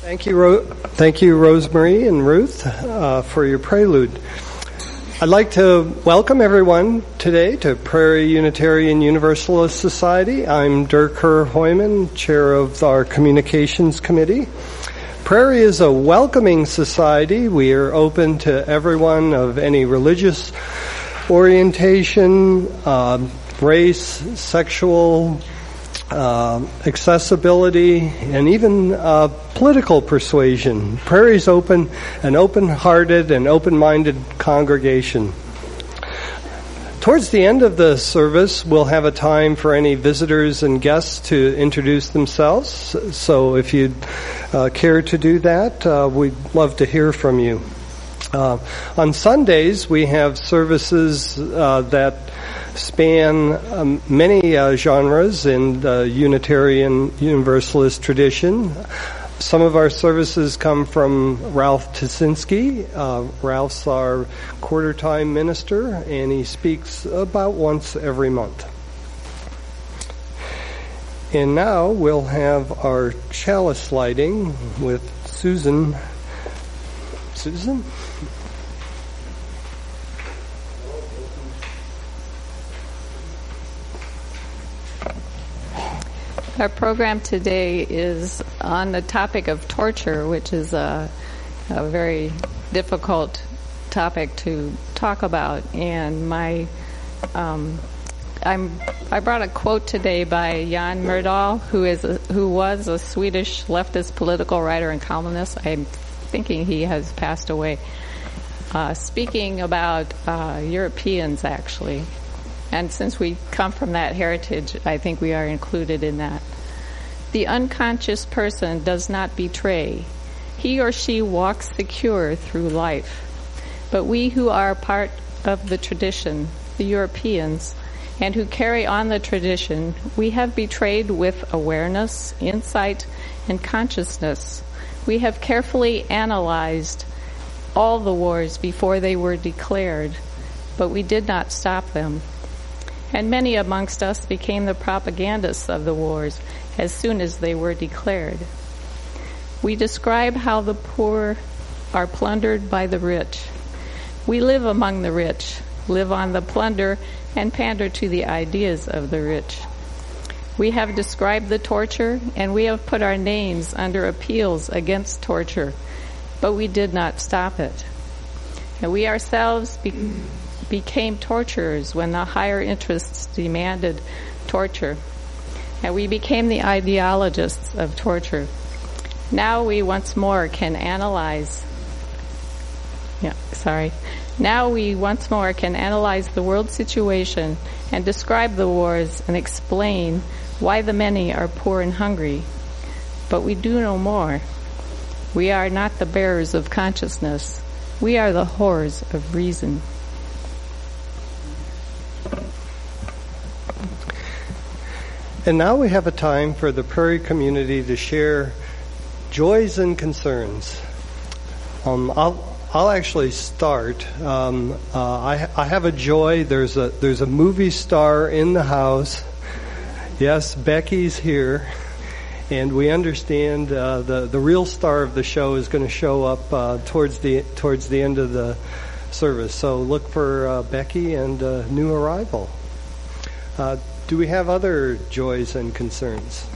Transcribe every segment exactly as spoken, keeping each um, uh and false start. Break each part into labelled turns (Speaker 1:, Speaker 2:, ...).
Speaker 1: Thank you, Ro- thank you, Rosemary and Ruth, uh, for your prelude. I'd like to welcome everyone today to Prairie Unitarian Universalist Society. I'm Dirk Herr-Hoyman, chair of our Communications Committee. Prairie is a welcoming society. We are open to everyone of any religious orientation, uh, race, sexual Uh, accessibility, and even uh, political persuasion. Prairie's open, an open-hearted and open-minded congregation. Towards the end of the service, we'll have a time for any visitors and guests to introduce themselves. So if you'd uh, care to do that, uh, we'd love to hear from you. Uh, on Sundays, we have services uh, that span um, many uh, genres in the Unitarian Universalist tradition. Some of our services come from Ralph Tuszynski. Uh, Ralph's our quarter-time minister, and he speaks about once every month. And now we'll have our chalice lighting with Susan. Susan?
Speaker 2: Our program today is on the topic of torture, which is a, a very difficult topic to talk about. And my, um, I'm, I brought a quote today by Jan Myrdal, who is a, who was a Swedish leftist political writer and columnist. I'm thinking he has passed away. Uh, speaking about uh, Europeans, actually. And since we come from that heritage, I think we are included in that. The unconscious person does not betray. He or she walks secure through life. But we who are part of the tradition, the Europeans, and who carry on the tradition, we have betrayed with awareness, insight, and consciousness. We have carefully analyzed all the wars before they were declared, but we did not stop them. And many amongst us became the propagandists of the wars as soon as they were declared. We describe how the poor are plundered by the rich. We live among the rich, live on the plunder, and pander to the ideas of the rich. We have described the torture, and we have put our names under appeals against torture, but we did not stop it. And we ourselves be- became torturers when the higher interests demanded torture. And we became the ideologists of torture. Now we once more can analyze, yeah, sorry. Now we once more can analyze the world situation and describe the wars and explain why the many are poor and hungry. But we do no more. We are not the bearers of consciousness. We are the whores of reason.
Speaker 1: And now we have a time for the Prairie community to share joys and concerns. Um, I'll, I'll actually start. Um, uh, I, I have a joy. There's a there's a movie star in the house. Yes, Becky's here, and we understand uh, the the real star of the show is going to show up uh, towards the towards the end of the service. So look for uh, Becky and a new arrival. Uh, Do we have other joys and concerns?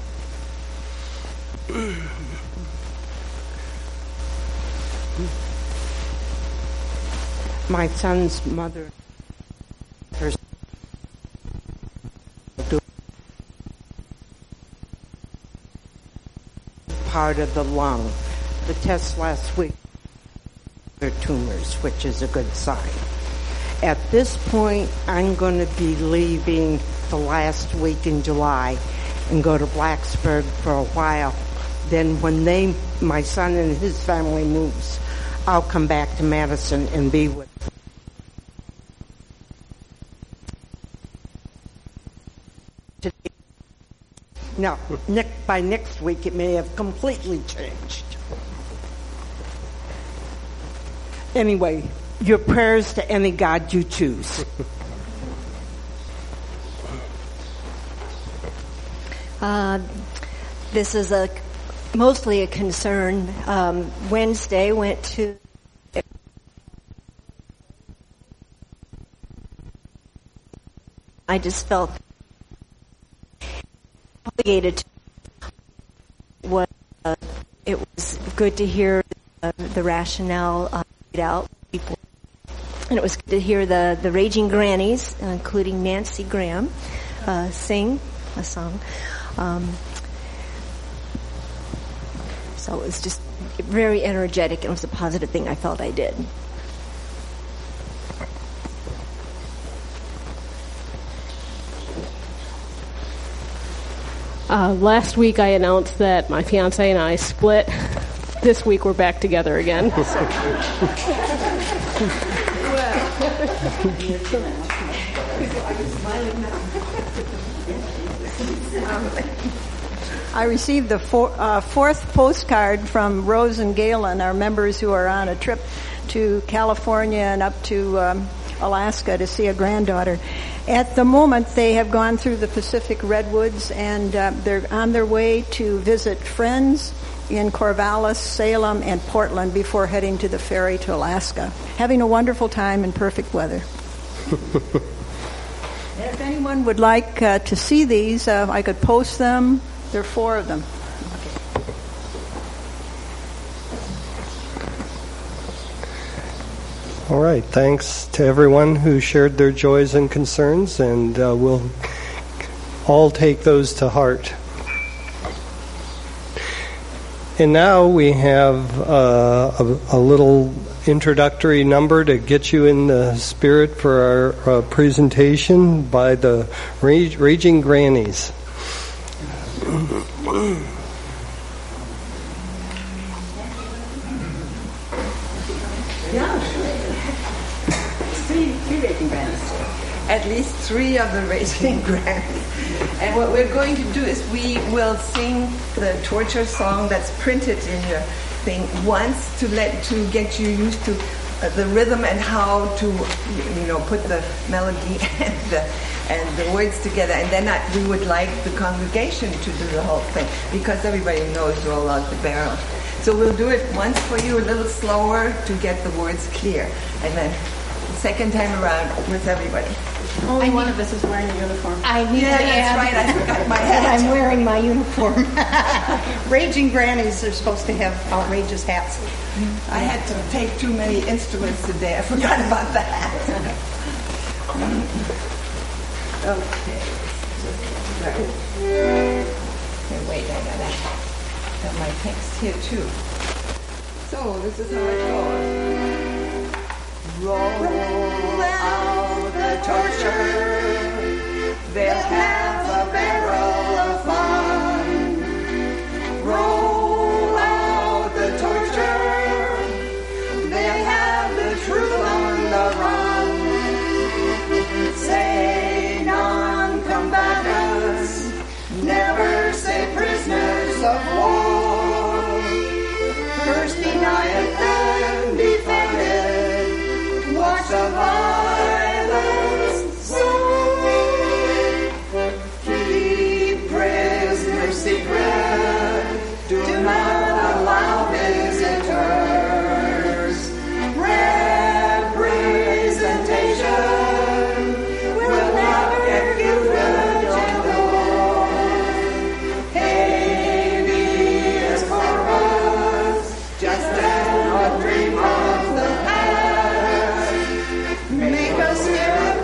Speaker 3: My son's mother, her part of the lung. The test last week, their tumors, which is a good sign. At this point, I'm going to be leaving the last week in July and go to Blacksburg for a while. Then when they, my son and his family moves, I'll come back to Madison and be with them. Today, now, by next week, it may have completely changed. Anyway, your prayers to any God you choose.
Speaker 4: Uh, this is a mostly a concern. Um, Wednesday went to I just felt obligated to what uh, it was good to hear uh, the rationale uh, laid out before. And it was good to hear the, the Raging Grannies, uh, including Nancy Graham, uh, sing a song. Um, so it was just very energetic, and it was a positive thing I felt I did.
Speaker 5: Uh, last week I announced that my fiance and I split. This week we're back together again.
Speaker 6: I received the four, uh, fourth postcard from Rose and Galen, our members who are on a trip to California and up to um, Alaska to see a granddaughter. At the moment, they have gone through the Pacific Redwoods, and uh, they're on their way to visit friends in Corvallis, Salem, and Portland before heading to the ferry to Alaska. Having a wonderful time in perfect weather. If anyone would like uh, to see these, uh, I could post them. There are four of them.
Speaker 1: All right. Thanks to everyone who shared their joys and concerns, and uh, we'll all take those to heart. And now we have uh, a, a little introductory number to get you in the spirit for our uh, presentation by the Rage, Raging Grannies.
Speaker 7: Yeah. Three, three Raging Grannies. At least three of the Raging Grannies. And what we're going to do is we will sing the torture song that's printed in your thing once to let to get you used to uh, the rhythm and how to, you know, put the melody and the and the words together. And then I, we would like the congregation to do the whole thing because everybody knows roll out the barrel. So we'll do it once for you, a little slower to get the words clear, and then the second time around with everybody.
Speaker 6: Only one of us is wearing a uniform.
Speaker 4: I need
Speaker 7: Yeah,
Speaker 4: to
Speaker 7: that's
Speaker 4: add
Speaker 7: right. I forgot my
Speaker 4: that
Speaker 7: hat.
Speaker 4: I'm wearing my uniform.
Speaker 6: Raging Grannies are supposed to have outrageous hats.
Speaker 7: I had to take too many instruments today. I forgot about that. Okay. Okay, wait, I gotta have my text here too. So this is how it goes. Roll out the torture. They'll have a barrel of fun. Roll out the torture. They'll have the truth on the run. Say non-combatants, never say prisoners of war. First deny it, then defend it. Watch the violence soar. Keep prisoners secret. Do not allow visitors. Representation will never get you good on the wall. Habeas corpus, just a dream of the past. Make us hear of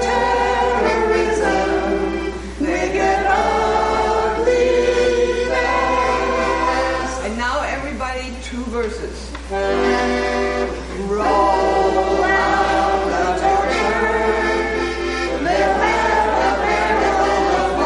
Speaker 7: terrorism. Make it ugly fast. And now everybody, two verses. Roll out the torture. They'll have a barrel of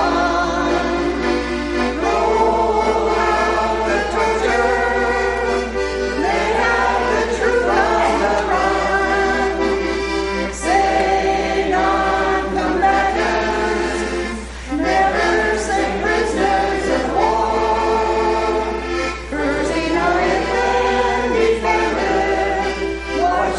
Speaker 7: fun. Roll out the torture. They have the truth on the run. Say non-combatants, never say prisoners of war. First deny it, then defend it. Watch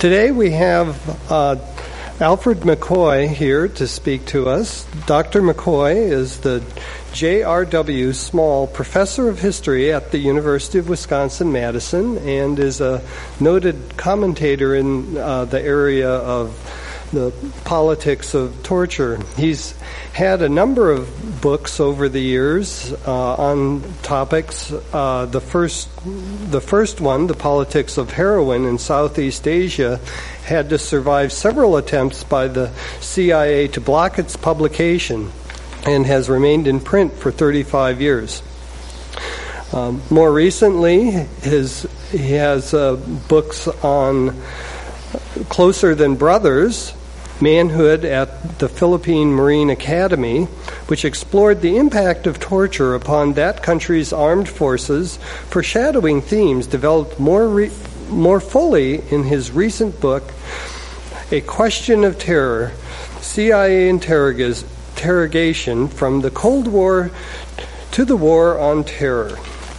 Speaker 1: Today we have uh, Alfred McCoy here to speak to us. Doctor McCoy is the J R W Small Professor of History at the University of Wisconsin-Madison and is a noted commentator in uh, the area of the politics of torture. He's had a number of books over the years uh, on topics. Uh, the first, the first one, The Politics of Heroin in Southeast Asia, had to survive several attempts by the C I A to block its publication and has remained in print for thirty-five years. Um, more recently, his, he has uh, books on Closer Than Brothers, Manhood at the Philippine Marine Academy, which explored the impact of torture upon that country's armed forces, foreshadowing themes developed more re- more fully in his recent book, A Question of Terror, C I A Interrogas- Interrogation from the Cold War to the War on Terror.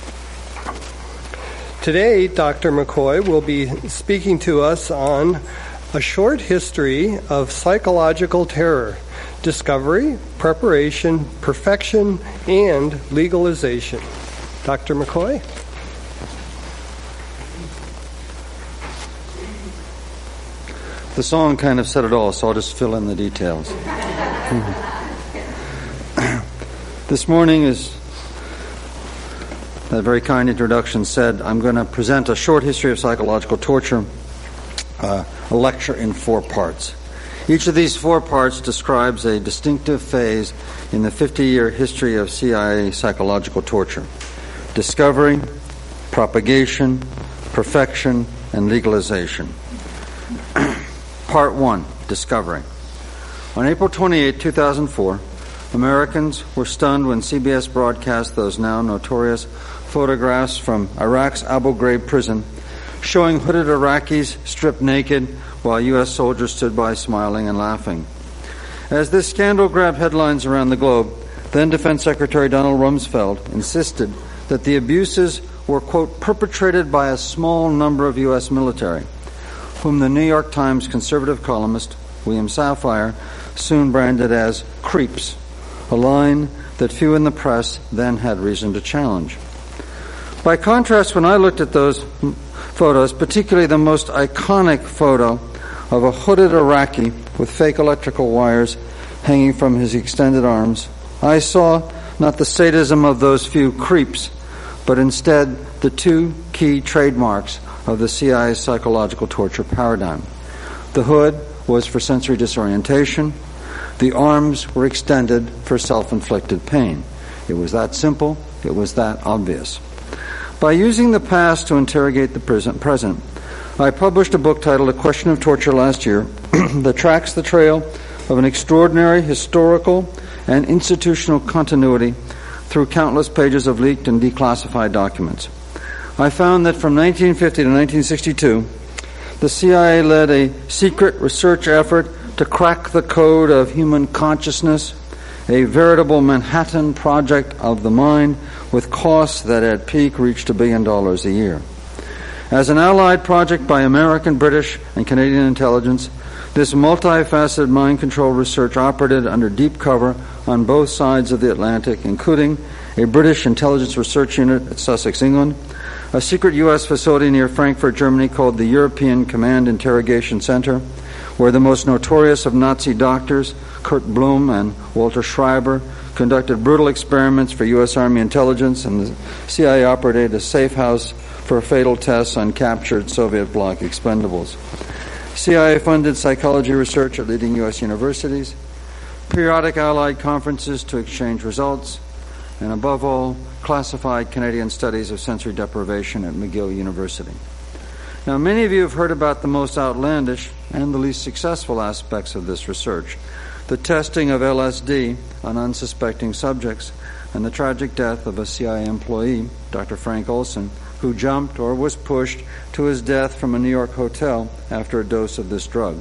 Speaker 1: Today, Doctor McCoy will be speaking to us on A Short History of Psychological Terror, Discovery, Preparation, Perfection, and Legalization. Doctor McCoy?
Speaker 8: The song kind of said it all, so I'll just fill in the details. This morning, as that very kind introduction said, I'm going to present a short history of psychological torture, uh, a lecture in four parts. Each of these four parts describes a distinctive phase in the fifty-year history of C I A psychological torture: discovery, propagation, perfection, and legalization. Part one, discovery. On April twenty-eighth, two thousand four, Americans were stunned when C B S broadcast those now notorious photographs from Iraq's Abu Ghraib prison showing hooded Iraqis stripped naked while U S soldiers stood by smiling and laughing. As this scandal grabbed headlines around the globe, then Defense Secretary Donald Rumsfeld insisted that the abuses were, quote, perpetrated by a small number of U S military, whom the New York Times conservative columnist William Safire soon branded as creeps, a line that few in the press then had reason to challenge. By contrast, when I looked at those photos, particularly the most iconic photo of a hooded Iraqi with fake electrical wires hanging from his extended arms, I saw not the sadism of those few creeps, but instead the two key trademarks of the C I A's psychological torture paradigm. The hood was for sensory disorientation. The arms were extended for self-inflicted pain. It was that simple. It was that obvious. By using the past to interrogate the present, I published a book titled A Question of Torture last year that tracks the trail of an extraordinary historical and institutional continuity through countless pages of leaked and declassified documents. I found that from nineteen fifty to nineteen sixty-two, the C I A led a secret research effort to crack the code of human consciousness, a veritable Manhattan Project of the mind with costs that at peak reached a billion dollars a year. As an allied project by American, British, and Canadian intelligence, this multifaceted mind control research operated under deep cover on both sides of the Atlantic, including a British intelligence research unit at Sussex, England, a secret U S facility near Frankfurt, Germany called the European Command Interrogation Center, where the most notorious of Nazi doctors, Kurt Blum and Walter Schreiber, conducted brutal experiments for U S Army intelligence, and the C I A operated a safe house for fatal tests on captured Soviet bloc expendables. C I A funded psychology research at leading U S universities, periodic allied conferences to exchange results, and above all, classified Canadian studies of sensory deprivation at McGill University. Now, many of you have heard about the most outlandish and the least successful aspects of this research: the testing of L S D on unsuspecting subjects and the tragic death of a C I A employee, Doctor Frank Olson, who jumped or was pushed to his death from a New York hotel after a dose of this drug.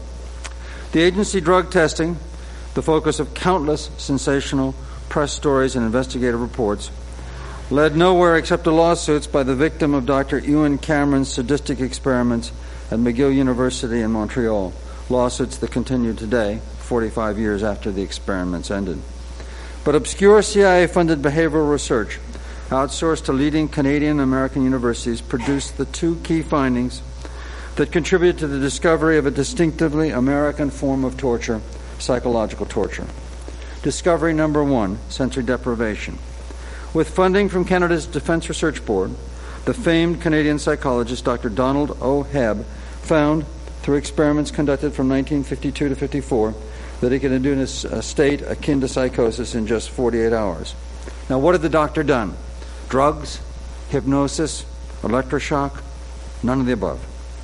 Speaker 8: The agency drug testing, the focus of countless sensational press stories and investigative reports, led nowhere except to lawsuits by the victim of Doctor Ewan Cameron's sadistic experiments at McGill University in Montreal, lawsuits that continue today, forty-five years after the experiments ended. But obscure C I A-funded behavioral research, outsourced to leading Canadian and American universities, produced the two key findings that contributed to the discovery of a distinctively American form of torture, psychological torture. Discovery number one, sensory deprivation. With funding from Canada's Defence Research Board, the famed Canadian psychologist Doctor Donald O. Hebb found, through experiments conducted from nineteen fifty-two to fifty-four, that he could induce a state akin to psychosis in just forty-eight hours. Now, what had the doctor done? Drugs? Hypnosis? Electroshock? None of the above.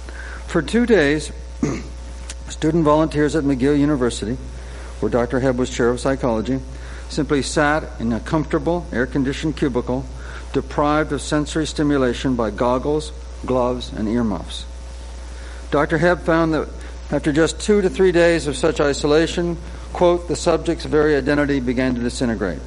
Speaker 8: For two days, student volunteers at McGill University, where Doctor Hebb was chair of psychology, simply sat in a comfortable, air-conditioned cubicle, deprived of sensory stimulation by goggles, gloves, and earmuffs. Doctor Hebb found that after just two to three days of such isolation, quote, the subject's very identity began to disintegrate.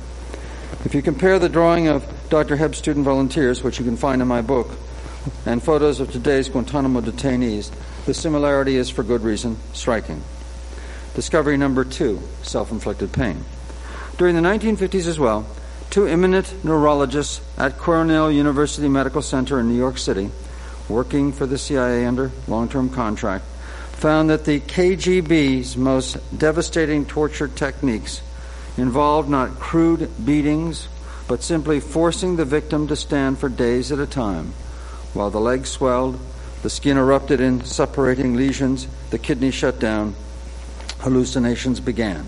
Speaker 8: If you compare the drawing of Doctor Hebb's student volunteers, which you can find in my book, and photos of today's Guantanamo detainees, the similarity is, for good reason, striking. Discovery number two, self-inflicted pain. During the nineteen fifties as well, two eminent neurologists at Cornell University Medical Center in New York City, working for the C I A under long-term contract, found that the K G B's most devastating torture techniques involved not crude beatings, but simply forcing the victim to stand for days at a time, while the legs swelled, the skin erupted in suppurating lesions, the kidneys shut down, hallucinations began.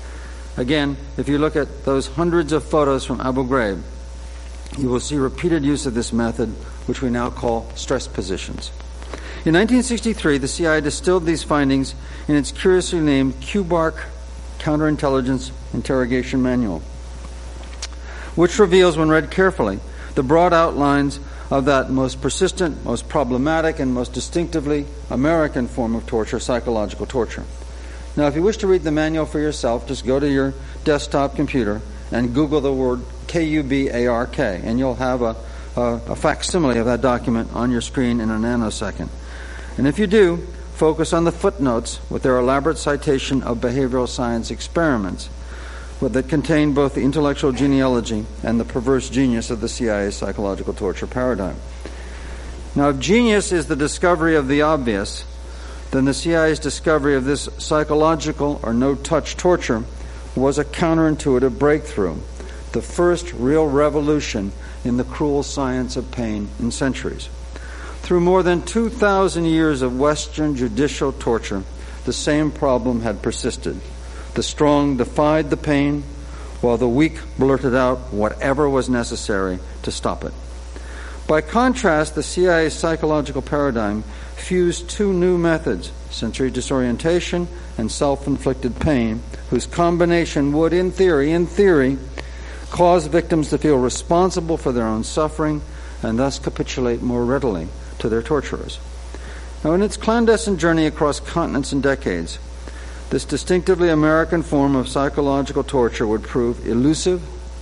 Speaker 8: Again, if you look at those hundreds of photos from Abu Ghraib, you will see repeated use of this method, which we now call stress positions. In nineteen sixty-three, the C I A distilled these findings in its curiously named Q-BARC Counterintelligence Interrogation Manual, which reveals, when read carefully, the broad outlines of that most persistent, most problematic, and most distinctively American form of torture, psychological torture. Now, if you wish to read the manual for yourself, just go to your desktop computer and Google the word K U B A R K, and you'll have a, a, a facsimile of that document on your screen in a nanosecond. And if you do, focus on the footnotes with their elaborate citation of behavioral science experiments that contain both the intellectual genealogy and the perverse genius of the C I A's psychological torture paradigm. Now, if genius is the discovery of the obvious, then the C I A's discovery of this psychological or no-touch torture was a counterintuitive breakthrough, the first real revolution in the cruel science of pain in centuries. Through more than two thousand years of Western judicial torture, the same problem had persisted. The strong defied the pain, while the weak blurted out whatever was necessary to stop it. By contrast, the C I A's psychological paradigm fused two new methods, sensory disorientation and self-inflicted pain, whose combination would, in theory, in theory, cause victims to feel responsible for their own suffering and thus capitulate more readily to their torturers. Now, in its clandestine journey across continents and decades, this distinctively American form of psychological torture would prove elusive,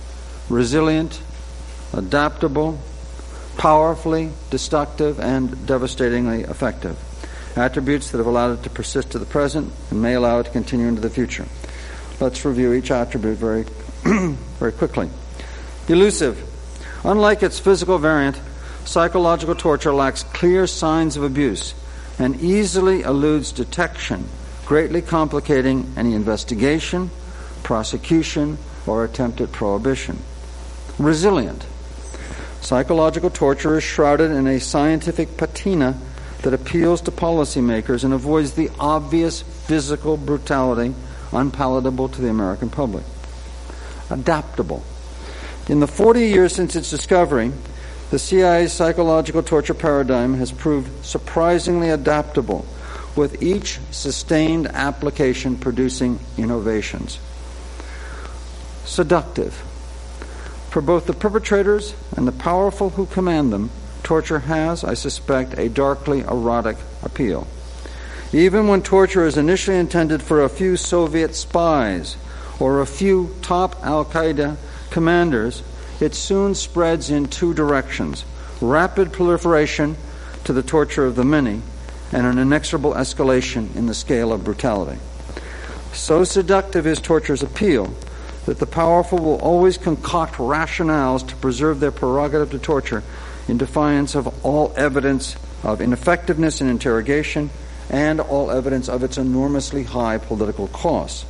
Speaker 8: resilient, adaptable, powerfully destructive, and devastatingly effective. Attributes that have allowed it to persist to the present and may allow it to continue into the future. Let's review each attribute very, very quickly. Elusive. Unlike its physical variant, psychological torture lacks clear signs of abuse and easily eludes detection, greatly complicating any investigation, prosecution, or attempted prohibition. Resilient. Psychological torture is shrouded in a scientific patina that appeals to policymakers and avoids the obvious physical brutality unpalatable to the American public. Adaptable. In the forty years since its discovery, the C I A's psychological torture paradigm has proved surprisingly adaptable, with each sustained application producing innovations. Seductive. For both the perpetrators and the powerful who command them, torture has, I suspect, a darkly erotic appeal. Even when torture is initially intended for a few Soviet spies or a few top Al-Qaeda commanders, it soon spreads in two directions: rapid proliferation to the torture of the many, and an inexorable escalation in the scale of brutality. So seductive is torture's appeal that the powerful will always concoct rationales to preserve their prerogative to torture in defiance of all evidence of ineffectiveness in interrogation and all evidence of its enormously high political costs.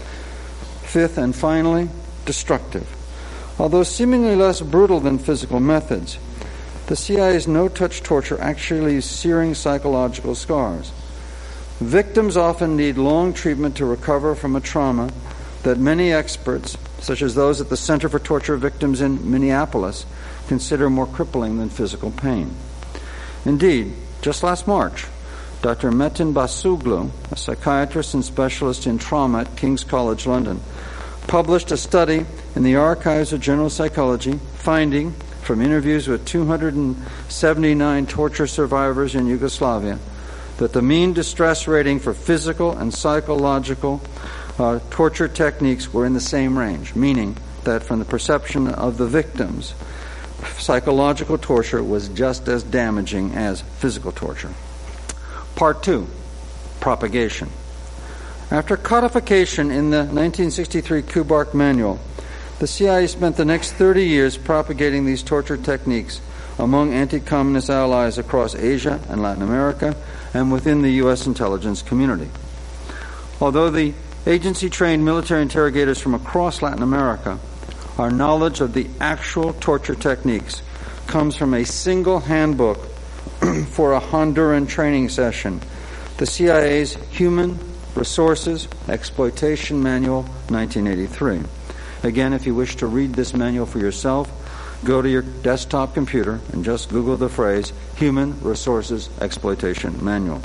Speaker 8: Fifth and finally, destructive. Although seemingly less brutal than physical methods, the C I A's no-touch torture actually leaves searing psychological scars. Victims often need long treatment to recover from a trauma that many experts, such as those at the Center for Torture Victims in Minneapolis, consider more crippling than physical pain. Indeed, just last March, Doctor Metin Basuglu, a psychiatrist and specialist in trauma at King's College London, published a study in the Archives of General Psychology finding, from interviews with two hundred seventy-nine torture survivors in Yugoslavia, that the mean distress rating for physical and psychological uh, torture techniques were in the same range, meaning that from the perception of the victims, psychological torture was just as damaging as physical torture. Part two, propagation. After codification in the nineteen sixty-three Kubark Manual, the C I A spent the next thirty years propagating these torture techniques among anti-communist allies across Asia and Latin America and within the U S intelligence community. Although the agency trained military interrogators from across Latin America, our knowledge of the actual torture techniques comes from a single handbook for a Honduran training session, the C I A's Human Resources Exploitation Manual, nineteen eighty-three. Again, if you wish to read this manual for yourself, go to your desktop computer and just Google the phrase Human Resources Exploitation Manual.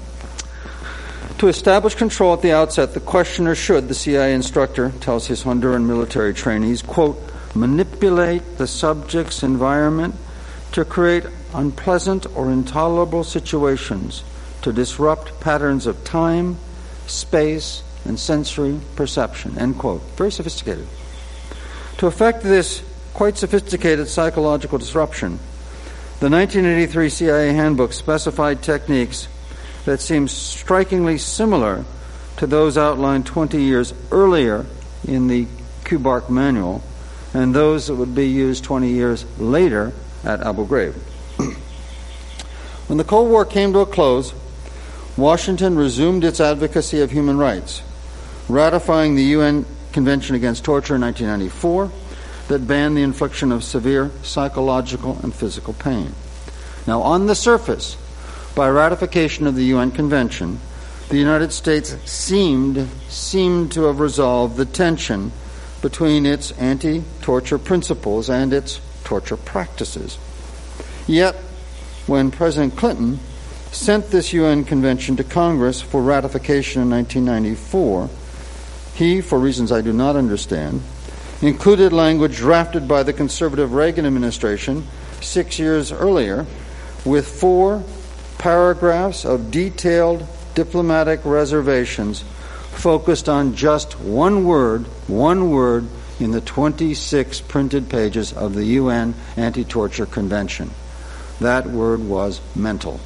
Speaker 8: To establish control at the outset, the questioner should, the C I A instructor tells his Honduran military trainees, quote, manipulate the subject's environment to create unpleasant or intolerable situations to disrupt patterns of time, space, and sensory perception, end quote. Very sophisticated. To effect this quite sophisticated psychological disruption, the nineteen eighty-three C I A handbook specified techniques that seem strikingly similar to those outlined twenty years earlier in the Kubark Manual and those that would be used twenty years later at Abu Ghraib. When the Cold War came to a close, Washington resumed its advocacy of human rights, ratifying the U N Convention Against Torture in nineteen ninety-four that banned the infliction of severe psychological and physical pain. Now, on the surface, by ratification of the U N Convention, the United States seemed seemed to have resolved the tension between its anti-torture principles and its torture practices. Yet, when President Clinton sent this U N Convention to Congress for ratification in nineteen ninety-four, he, for reasons I do not understand, included language drafted by the conservative Reagan administration six years earlier with four paragraphs of detailed diplomatic reservations focused on just one word, one word in the twenty-six printed pages of the U N Anti-Torture Convention. That word was mental.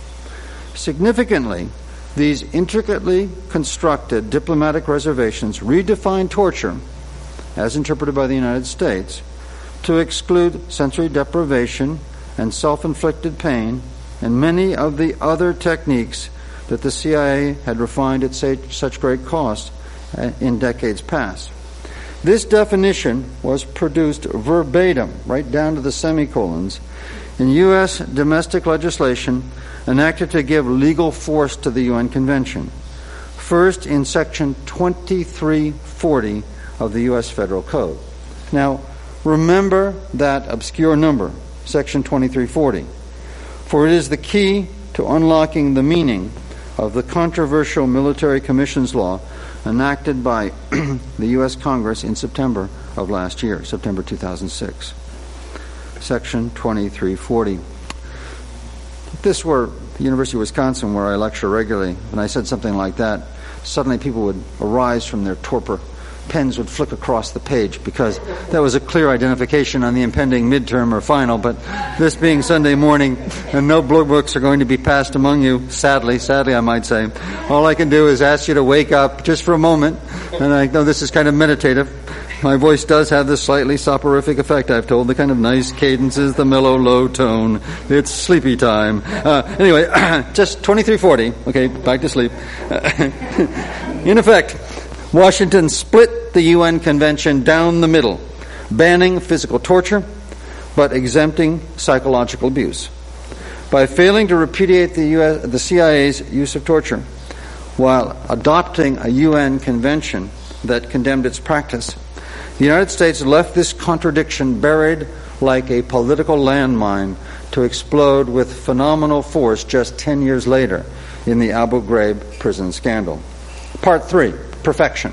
Speaker 8: Significantly, these intricately constructed diplomatic reservations redefine torture, as interpreted by the United States, to exclude sensory deprivation and self-inflicted pain and many of the other techniques that the C I A had refined at such great cost in decades past. This definition was produced verbatim, right down to the semicolons, in U S domestic legislation enacted to give legal force to the U N Convention. First, in Section twenty-three forty of the U S Federal Code. Now, remember that obscure number, Section twenty-three forty, for it is the key to unlocking the meaning of the controversial Military Commissions Law enacted by the U S Congress in September of last year, September two thousand six. Section twenty-three forty. If this were the University of Wisconsin, where I lecture regularly, and I said something like that, suddenly people would arise from their torpor pens would flick across the page because that was a clear identification on the impending midterm or final. But this being Sunday morning and no blue books are going to be passed among you, sadly, sadly I might say, all I can do is ask you to wake up just for a moment. And I know this is kind of meditative. My voice does have this slightly soporific effect, I've told, the kind of nice cadences, the mellow, low tone. It's sleepy time. Uh, anyway, just twenty-three forty. Okay, back to sleep. In effect, Washington split the U N Convention down the middle, banning physical torture, but exempting psychological abuse. By failing to repudiate the, U S, the C I A's use of torture, while adopting a U N convention that condemned its practice, the United States left this contradiction buried like a political landmine to explode with phenomenal force just ten years later in the Abu Ghraib prison scandal. Part three, perfection.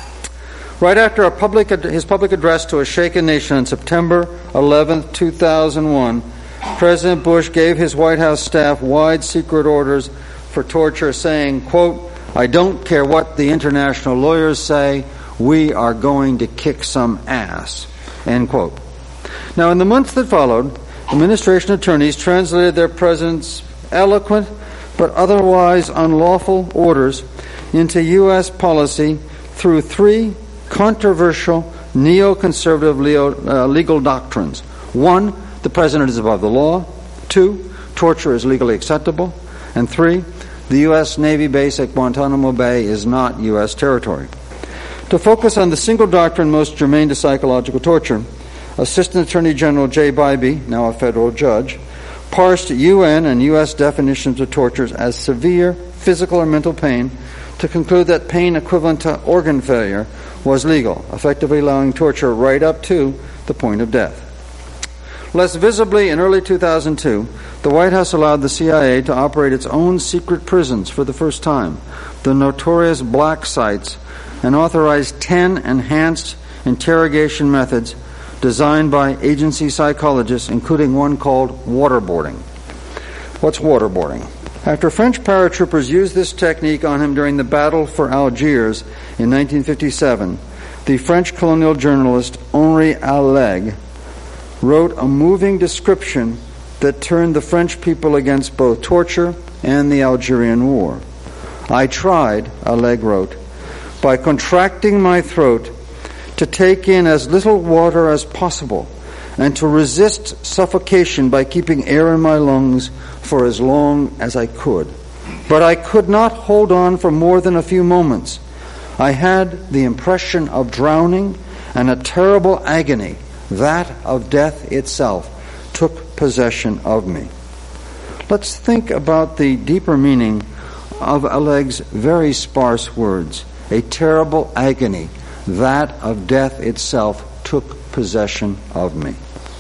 Speaker 8: Right after a public, his public address to a shaken nation on September eleventh, two thousand one, President Bush gave his White House staff wide secret orders for torture, saying, quote, "I don't care what the international lawyers say, we are going to kick some ass," end quote. Now, in the months that followed, administration attorneys translated their president's eloquent but otherwise unlawful orders into U S policy through three controversial neoconservative leo, uh, legal doctrines. One, the president is above the law. Two, torture is legally acceptable. And three, the U S Navy base at Guantanamo Bay is not U S territory. To focus on the single doctrine most germane to psychological torture, Assistant Attorney General Jay Bybee, now a federal judge, parsed U N and U S definitions of tortures as severe physical or mental pain to conclude that pain equivalent to organ failure was legal, effectively allowing torture right up to the point of death. Less visibly, in early two thousand two, the White House allowed the C I A to operate its own secret prisons for the first time, the notorious black sites, and authorized ten enhanced interrogation methods designed by agency psychologists, including one called waterboarding. What's waterboarding? After French paratroopers used this technique on him during the Battle for Algiers in nineteen fifty-seven, the French colonial journalist Henri Alleg wrote a moving description that turned the French people against both torture and the Algerian War. "I tried," Alleg wrote, "by contracting my throat to take in as little water as possible and to resist suffocation by keeping air in my lungs for as long as I could. But I could not hold on for more than a few moments. I had the impression of drowning, and a terrible agony, that of death itself, took possession of me." Let's think about the deeper meaning of Alleg's very sparse words. A terrible agony, that of death itself, took possession of me.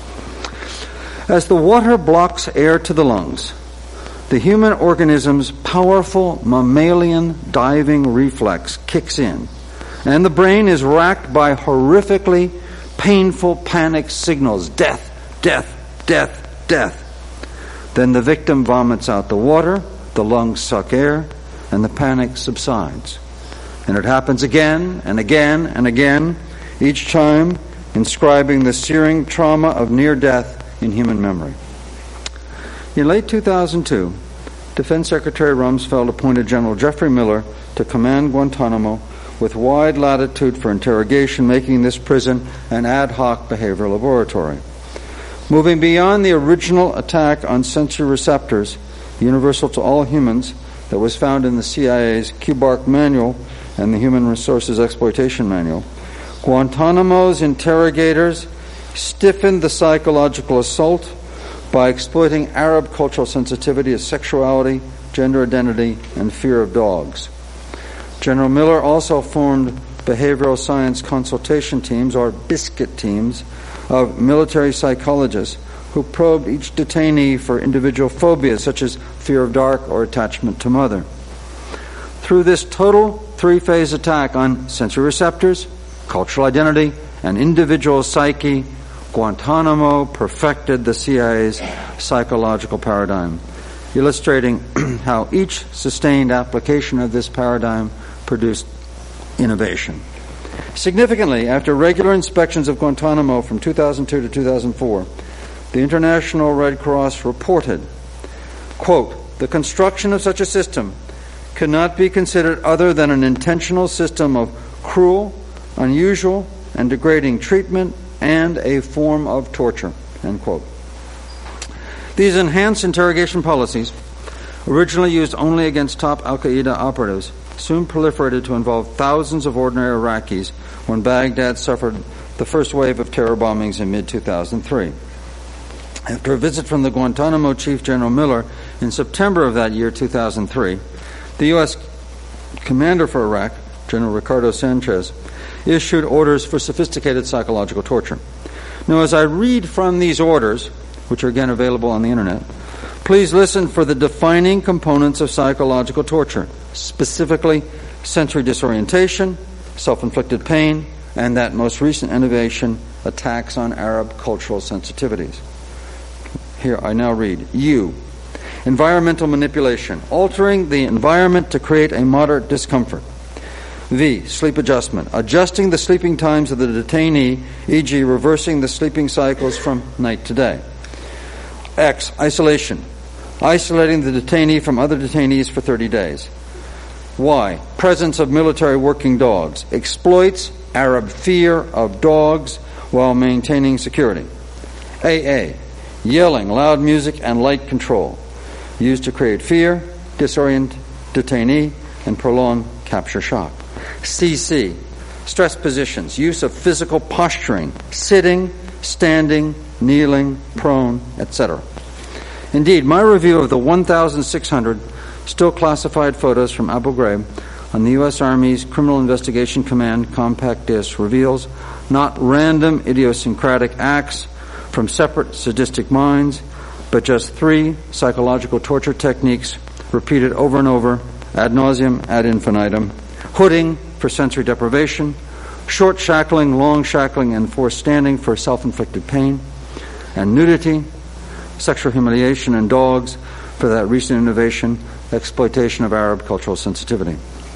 Speaker 8: As the water blocks air to the lungs, the human organism's powerful mammalian diving reflex kicks in, and the brain is racked by horrifically painful panic signals. Death, death, death, death. Then the victim vomits out the water, the lungs suck air, and the panic subsides. And it happens again and again and again, each time inscribing the searing trauma of near death in human memory. In late two thousand two, Defense Secretary Rumsfeld appointed General Jeffrey Miller to command Guantanamo with wide latitude for interrogation, making this prison an ad hoc behavioral laboratory. Moving beyond the original attack on sensory receptors, universal to all humans, that was found in the C I A's Q BARC manual and the Human Resources Exploitation Manual, Guantanamo's interrogators stiffened the psychological assault by exploiting Arab cultural sensitivity as sexuality, gender identity, and fear of dogs. General Miller also formed behavioral science consultation teams, or BISCUIT teams, of military psychologists who probed each detainee for individual phobias such as fear of dark or attachment to mother. Through this total three-phase attack on sensory receptors, cultural identity, and individual psyche, Guantanamo perfected the C I A's psychological paradigm, illustrating how each sustained application of this paradigm produced innovation. Significantly, after regular inspections of Guantanamo from two thousand two to two thousand four, the International Red Cross reported, quote, "The construction of such a system cannot be considered other than an intentional system of cruel, unusual, and degrading treatment and a form of torture," end quote. These enhanced interrogation policies, originally used only against top al-Qaeda operatives, soon proliferated to involve thousands of ordinary Iraqis when Baghdad suffered the first wave of terror bombings in mid two thousand three. After a visit from the Guantanamo Chief General Miller in September of that year, two thousand three, the U S commander for Iraq, General Ricardo Sanchez, issued orders for sophisticated psychological torture. Now, as I read from these orders, which are again available on the internet, please listen for the defining components of psychological torture, specifically sensory disorientation, self-inflicted pain, and that most recent innovation, attacks on Arab cultural sensitivities. Here I now read. U. Environmental manipulation, altering the environment to create a moderate discomfort. V. Sleep adjustment, adjusting the sleeping times of the detainee, for example reversing the sleeping cycles from night to day. X. Isolation, isolating the detainee from other detainees for thirty days. Y. Presence of military working dogs, exploits Arab fear of dogs while maintaining security. A A. Yelling, loud music, and light control, used to create fear, disorient detainee, and prolong capture shock. C C. Stress positions, use of physical posturing, sitting, standing, kneeling, prone, et cetera. Indeed, my review of the one thousand six hundred still classified photos from Abu Ghraib on the U S Army's Criminal Investigation Command compact disc reveals not random idiosyncratic acts from separate sadistic minds, but just three psychological torture techniques repeated over and over, ad nauseum, ad infinitum: hooding for sensory deprivation, short shackling, long shackling, and forced standing for self-inflicted pain, and nudity, sexual humiliation, and dogs for that recent innovation, exploitation of Arab cultural sensitivity.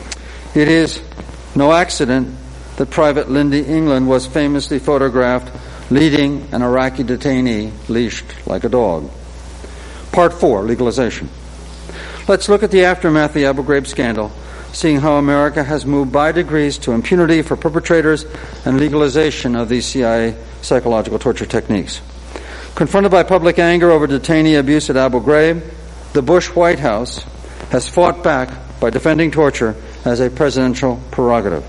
Speaker 8: It is no accident that Private Lindy England was famously photographed leading an Iraqi detainee leashed like a dog. Part four, legalization. Let's look at the aftermath of the Abu Ghraib scandal, seeing how America has moved by degrees to impunity for perpetrators and legalization of these C I A psychological torture techniques. Confronted by public anger over detainee abuse at Abu Ghraib, the Bush White House has fought back by defending torture as a presidential prerogative.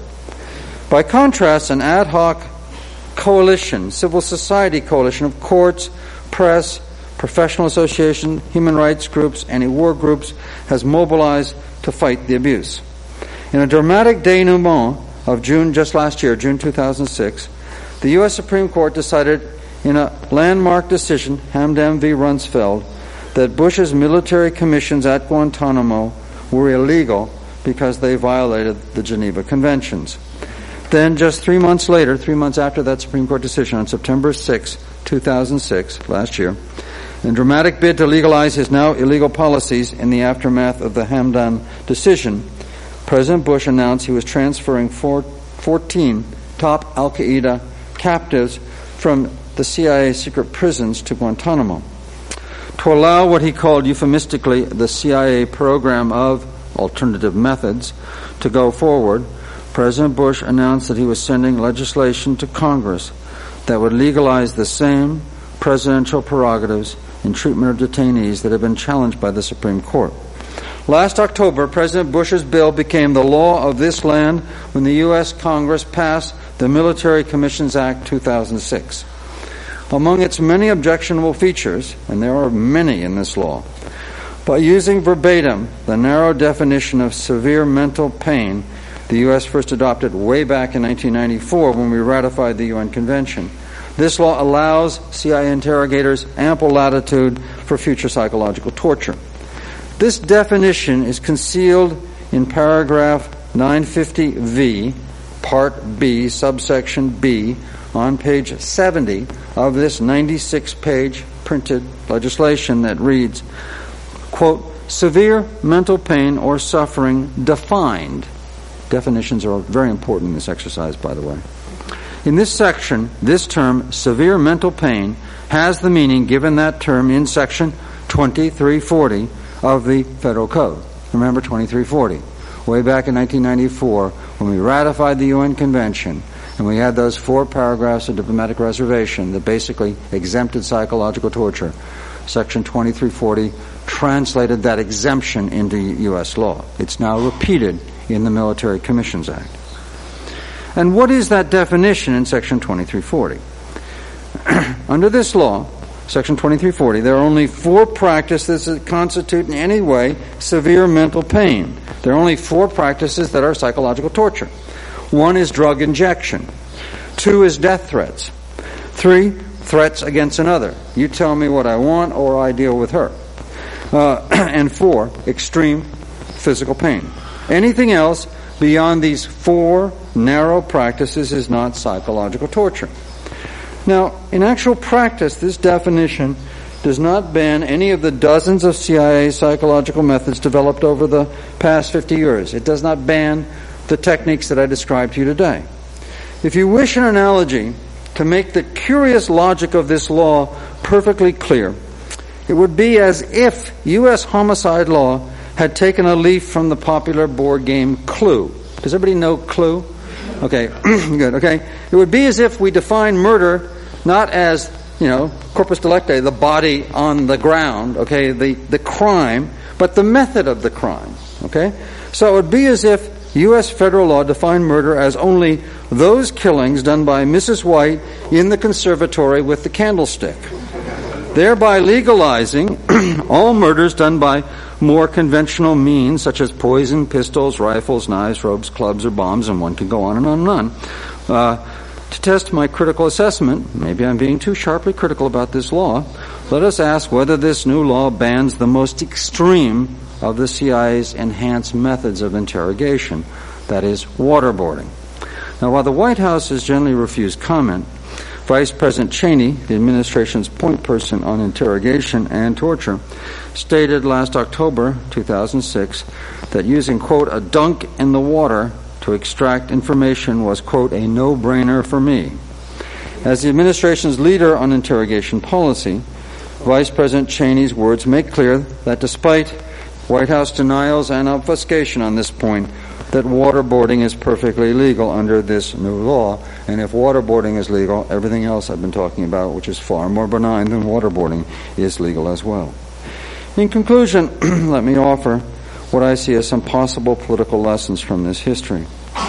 Speaker 8: By contrast, an ad hoc coalition, civil society coalition of courts, press, professional associations, human rights groups, anti-war groups has mobilized to fight the abuse. In a dramatic denouement of June just last year, June two thousand six, the U S Supreme Court decided in a landmark decision, Hamdan v. Rumsfeld, that Bush's military commissions at Guantanamo were illegal because they violated the Geneva Conventions. Then, just three months later, three months after that Supreme Court decision, on September sixth, two thousand six, last year, in a dramatic bid to legalize his now illegal policies in the aftermath of the Hamdan decision, President Bush announced he was transferring four, fourteen top al-Qaeda captives from the C I A secret prisons to Guantanamo. To allow what he called euphemistically the C I A program of alternative methods to go forward, President Bush announced that he was sending legislation to Congress that would legalize the same presidential prerogatives in treatment of detainees that have been challenged by the Supreme Court. Last October, President Bush's bill became the law of this land when the U S Congress passed the Military Commissions Act two thousand six. Among its many objectionable features, and there are many in this law, by using verbatim the narrow definition of severe mental pain the U S first adopted way back in nineteen ninety-four when we ratified the U N Convention, this law allows C I A interrogators ample latitude for future psychological torture. This definition is concealed in paragraph nine fifty V, Part B, subsection B, on page seventy of this ninety-six page printed legislation that reads, quote, severe mental pain or suffering defined, Definitions are very important in this exercise, by the way. In this section, this term, severe mental pain, has the meaning given that term in section twenty-three forty of the Federal Code. Remember twenty-three forty. Way back in nineteen ninety-four, when we ratified the U N Convention, and we had those four paragraphs of diplomatic reservation that basically exempted psychological torture, section twenty-three forty translated that exemption into U S law. It's now repeated in the Military Commissions Act. And what is that definition in section twenty-three forty? Under this law, section twenty-three forty, there are only four practices that constitute in any way severe mental pain. There are only four practices that are psychological torture. One is drug injection. Two is death threats. Three, threats against another. You tell me what I want or I deal with her. Uh, and four, extreme physical pain. Anything else beyond these four narrow practices is not psychological torture. Now, in actual practice, this definition does not ban any of the dozens of C I A psychological methods developed over the past fifty years. It does not ban the techniques that I described to you today. If you wish an analogy to make the curious logic of this law perfectly clear, it would be as if U S homicide law had taken a leaf from the popular board game Clue. Does everybody know Clue? Okay, good, okay. It would be as if we define murder not as, you know, corpus delicti, the body on the ground, okay, the, the crime, but the method of the crime, okay? So it would be as if U S federal law defined murder as only those killings done by Missus White in the conservatory with the candlestick, thereby legalizing all murders done by more conventional means, such as poison, pistols, rifles, knives, ropes, clubs, or bombs, and one can go on and on and on. Uh, to test my critical assessment, maybe I'm being too sharply critical about this law, let us ask whether this new law bans the most extreme of the C I A's enhanced methods of interrogation, that is, waterboarding. Now, while the White House has generally refused comment, Vice President Cheney, the administration's point person on interrogation and torture, stated last October two thousand six that using, quote, a dunk in the water to extract information was, quote, a no-brainer for me. As the administration's leader on interrogation policy, Vice President Cheney's words make clear that despite White House denials and obfuscation on this point, that waterboarding is perfectly legal under this new law. And if waterboarding is legal, everything else I've been talking about, which is far more benign than waterboarding, is legal as well. In conclusion, let me offer what I see as some possible political lessons from this history.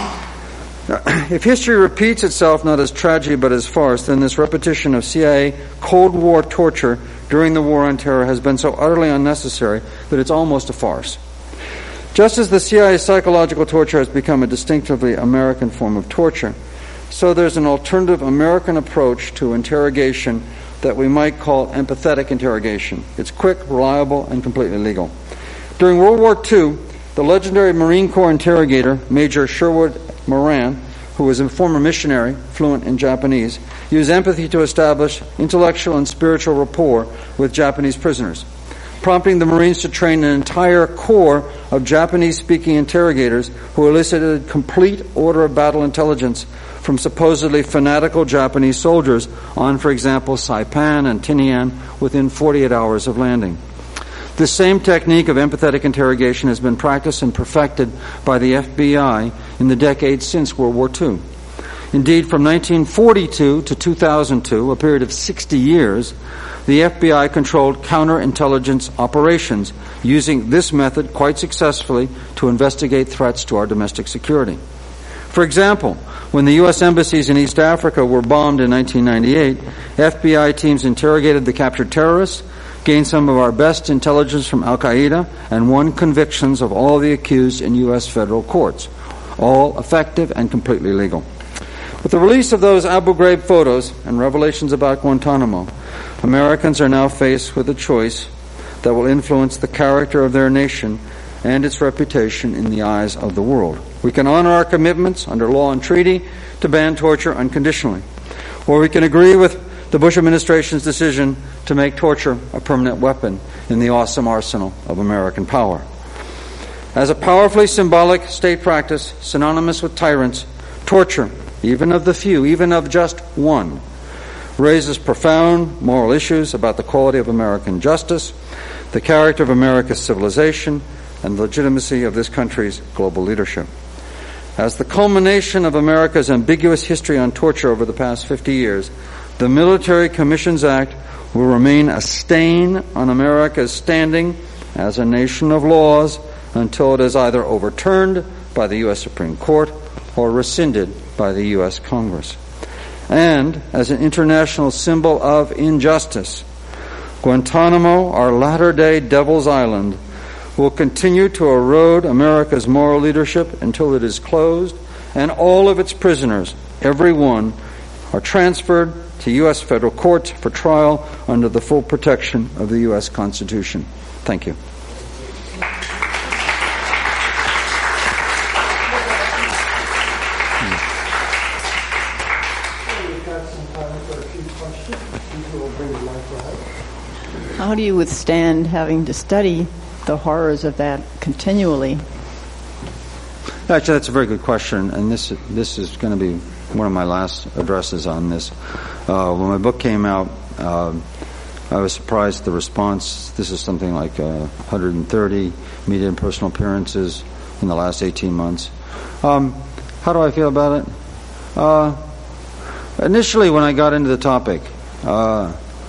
Speaker 8: If history repeats itself not as tragedy but as farce, then this repetition of C I A Cold War torture during the War on Terror has been so utterly unnecessary that it's almost a farce. Just as the C I A psychological torture has become a distinctively American form of torture, so there's an alternative American approach to interrogation that we might call empathetic interrogation. It's quick, reliable, and completely legal. During World War Two, the legendary Marine Corps interrogator, Major Sherwood Moran, who was a former missionary, fluent in Japanese, used empathy to establish intellectual and spiritual rapport with Japanese prisoners, prompting the Marines to train an entire corps of Japanese-speaking interrogators who elicited complete order of battle intelligence from supposedly fanatical Japanese soldiers on, for example, Saipan and Tinian within forty-eight hours of landing. This same technique of empathetic interrogation has been practiced and perfected by the F B I in the decades since World War Two. Indeed, from nineteen forty-two to two thousand two, a period of sixty years, the F B I controlled counterintelligence operations using this method quite successfully to investigate threats to our domestic security. For example, when the U S embassies in East Africa were bombed in nineteen ninety-eight, F B I teams interrogated the captured terrorists, gained some of our best intelligence from Al-Qaeda, and won convictions of all the accused in U S federal courts, all effective and completely legal. With the release of those Abu Ghraib photos and revelations about Guantanamo, Americans are now faced with a choice that will influence the character of their nation and its reputation in the eyes of the world. We can honor our commitments under law and treaty to ban torture unconditionally, or we can agree with the Bush administration's decision to make torture a permanent weapon in the awesome arsenal of American power. As a powerfully symbolic state practice, synonymous with tyrants, torture, even of the few, even of just one, raises profound moral issues about the quality of American justice, the character of America's civilization, and the legitimacy of this country's global leadership. As the culmination of America's ambiguous history on torture over the past fifty years, the Military Commissions Act will remain a stain on America's standing as a nation of laws until it is either overturned by the U S Supreme Court or rescinded by the U S Congress. And as an international symbol of injustice, Guantanamo, our latter-day Devil's Island, will continue to erode America's moral leadership until it is closed and all of its prisoners, every one, are transferred to U S federal courts for trial under the full protection of the U S Constitution. Thank you.
Speaker 9: How do you withstand having to study the horrors of that continually?
Speaker 8: Actually, that's a very good question, and this this is going to be one of my last addresses on this. Uh, when my book came out, uh, I was surprised at the response. This is something like uh, one hundred thirty media and personal appearances in the last eighteen months. Um, how do I feel about it? Uh, initially, when I got into the topic, uh,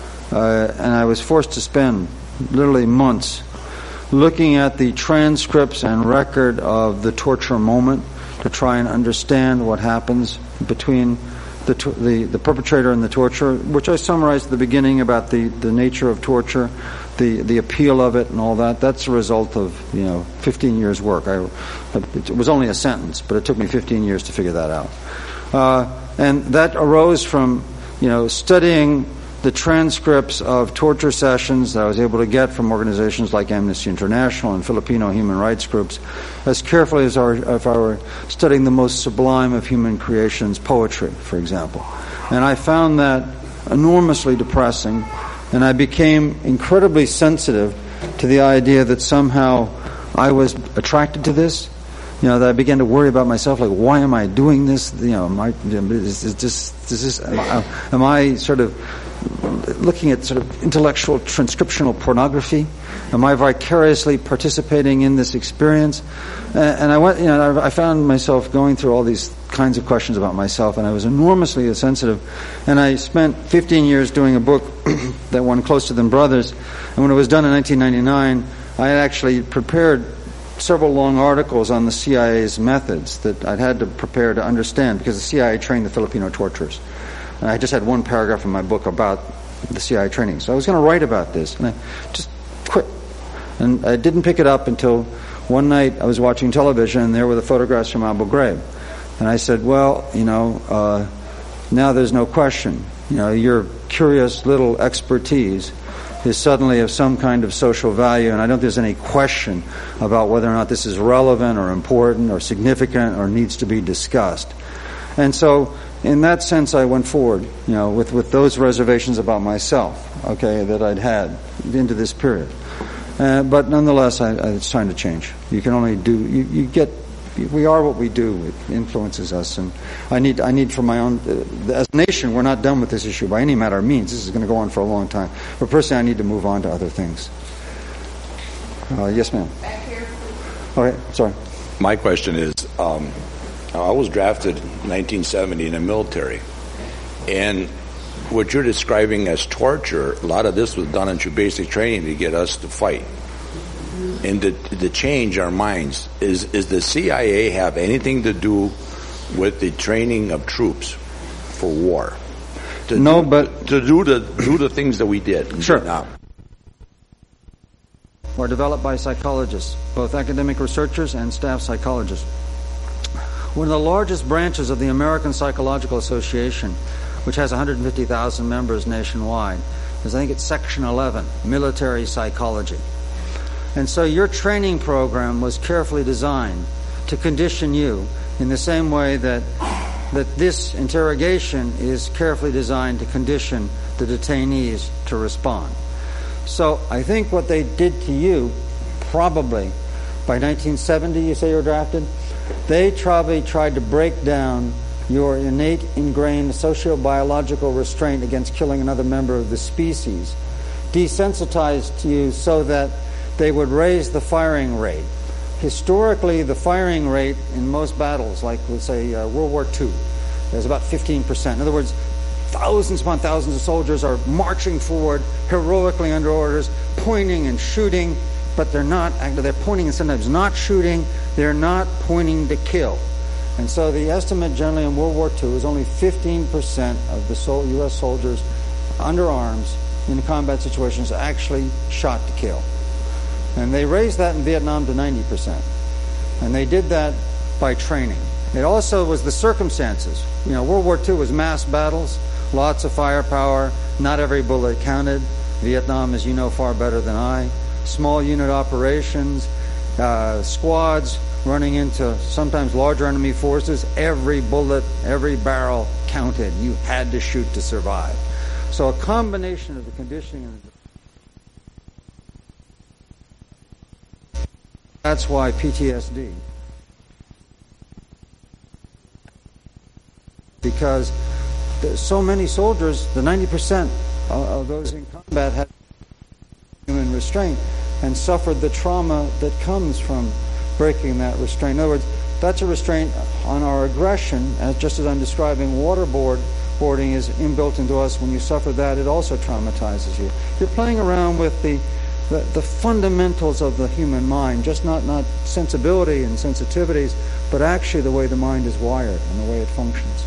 Speaker 8: uh, and I was forced to spend literally months looking at the transcripts and record of the torture moment to try and understand what happens between the the, the perpetrator and the torturer, which I summarized at the beginning about the, the nature of torture, the the appeal of it and all that. That's a result of, you know, fifteen years work. I, it was only a sentence, but it took me fifteen years to figure that out. Uh, and that arose from, you know, studying the transcripts of torture sessions that I was able to get from organizations like Amnesty International and Filipino human rights groups, as carefully as our, if I were studying the most sublime of human creations, poetry, for example. And I found that enormously depressing, and I became incredibly sensitive to the idea that somehow I was attracted to this. You know, that I began to worry about myself, like, why am I doing this? You know, am I, is, is this, is this, am I, am I sort of looking at sort of intellectual transcriptional pornography? Am I vicariously participating in this experience? Uh, and I went, you know, I, I found myself going through all these kinds of questions about myself, and I was enormously sensitive. And I spent fifteen years doing a book that won Closer Than Brothers. And when it was done in nineteen ninety-nine, I had actually prepared several long articles on the C I A's methods that I'd had to prepare to understand, because the C I A trained the Filipino torturers. And I just had one paragraph in my book about the C I A training. So I was going to write about this, and I just quit. And I didn't pick it up until one night I was watching television, and there were the photographs from Abu Ghraib. And I said, well, you know, uh, now there's no question. You know, your curious little expertise is suddenly of some kind of social value, and I don't think there's any question about whether or not this is relevant or important or significant or needs to be discussed. And so, in that sense, I went forward, you know, with, with those reservations about myself, okay, that I'd had into this period. Uh, but nonetheless, I, I, it's time to change. You can only do, you, you get, we are what we do. It influences us, and I need, I need for my own, uh, as a nation, we're not done with this issue by any matter of means. This is going to go on for a long time. But personally, I need to move on to other things. Uh, yes, ma'am.
Speaker 7: Back here.
Speaker 8: Okay, sorry.
Speaker 10: My question is, um, I was drafted in nineteen seventy in the military, and what you're describing as torture, a lot of this was done in basic training to get us to fight and to, to change our minds. Is is the C I A have anything to do with the training of troops for war? To
Speaker 8: no,
Speaker 10: do,
Speaker 8: but
Speaker 10: to do the do the things that we did in
Speaker 8: sure.
Speaker 10: Vietnam.
Speaker 8: Were developed by psychologists, both academic researchers and staff psychologists. One of the largest branches of the American Psychological Association, which has one hundred fifty thousand members nationwide, is, I think it's Section eleven, Military Psychology. And so your training program was carefully designed to condition you in the same way that that this interrogation is carefully designed to condition the detainees to respond. So I think what they did to you probably by nineteen seventy, you say you were drafted, they probably tried to break down your innate, ingrained socio-biological restraint against killing another member of the species, desensitized you so that they would raise the firing rate. Historically, the firing rate in most battles, like let's say uh, World War Two, is about fifteen percent. In other words, thousands upon thousands of soldiers are marching forward heroically under orders, pointing and shooting, but they're not, they're pointing and sometimes not shooting, they're not pointing to kill. And so the estimate generally in World War Two is only fifteen percent of the U S soldiers under arms in combat situations actually shot to kill. And they raised that in Vietnam to ninety percent. And they did that by training. It also was the circumstances. You know, World War Two was mass battles, lots of firepower, not every bullet counted. Vietnam, as you know far better than I. Small unit operations, uh, squads running into sometimes larger enemy forces. Every bullet, every barrel counted. You had to shoot to survive. So a combination of the conditioning and the that's why P T S D. Because so many soldiers, the ninety percent of those in combat had human restraint and suffered the trauma that comes from breaking that restraint. In other words, that's a restraint on our aggression, as just as I'm describing waterboard boarding is inbuilt into us. When you suffer that, it also traumatizes you. You're playing around with the The, the fundamentals of the human mind, just not, not sensibility and sensitivities, but actually the way the mind is wired and the way it functions.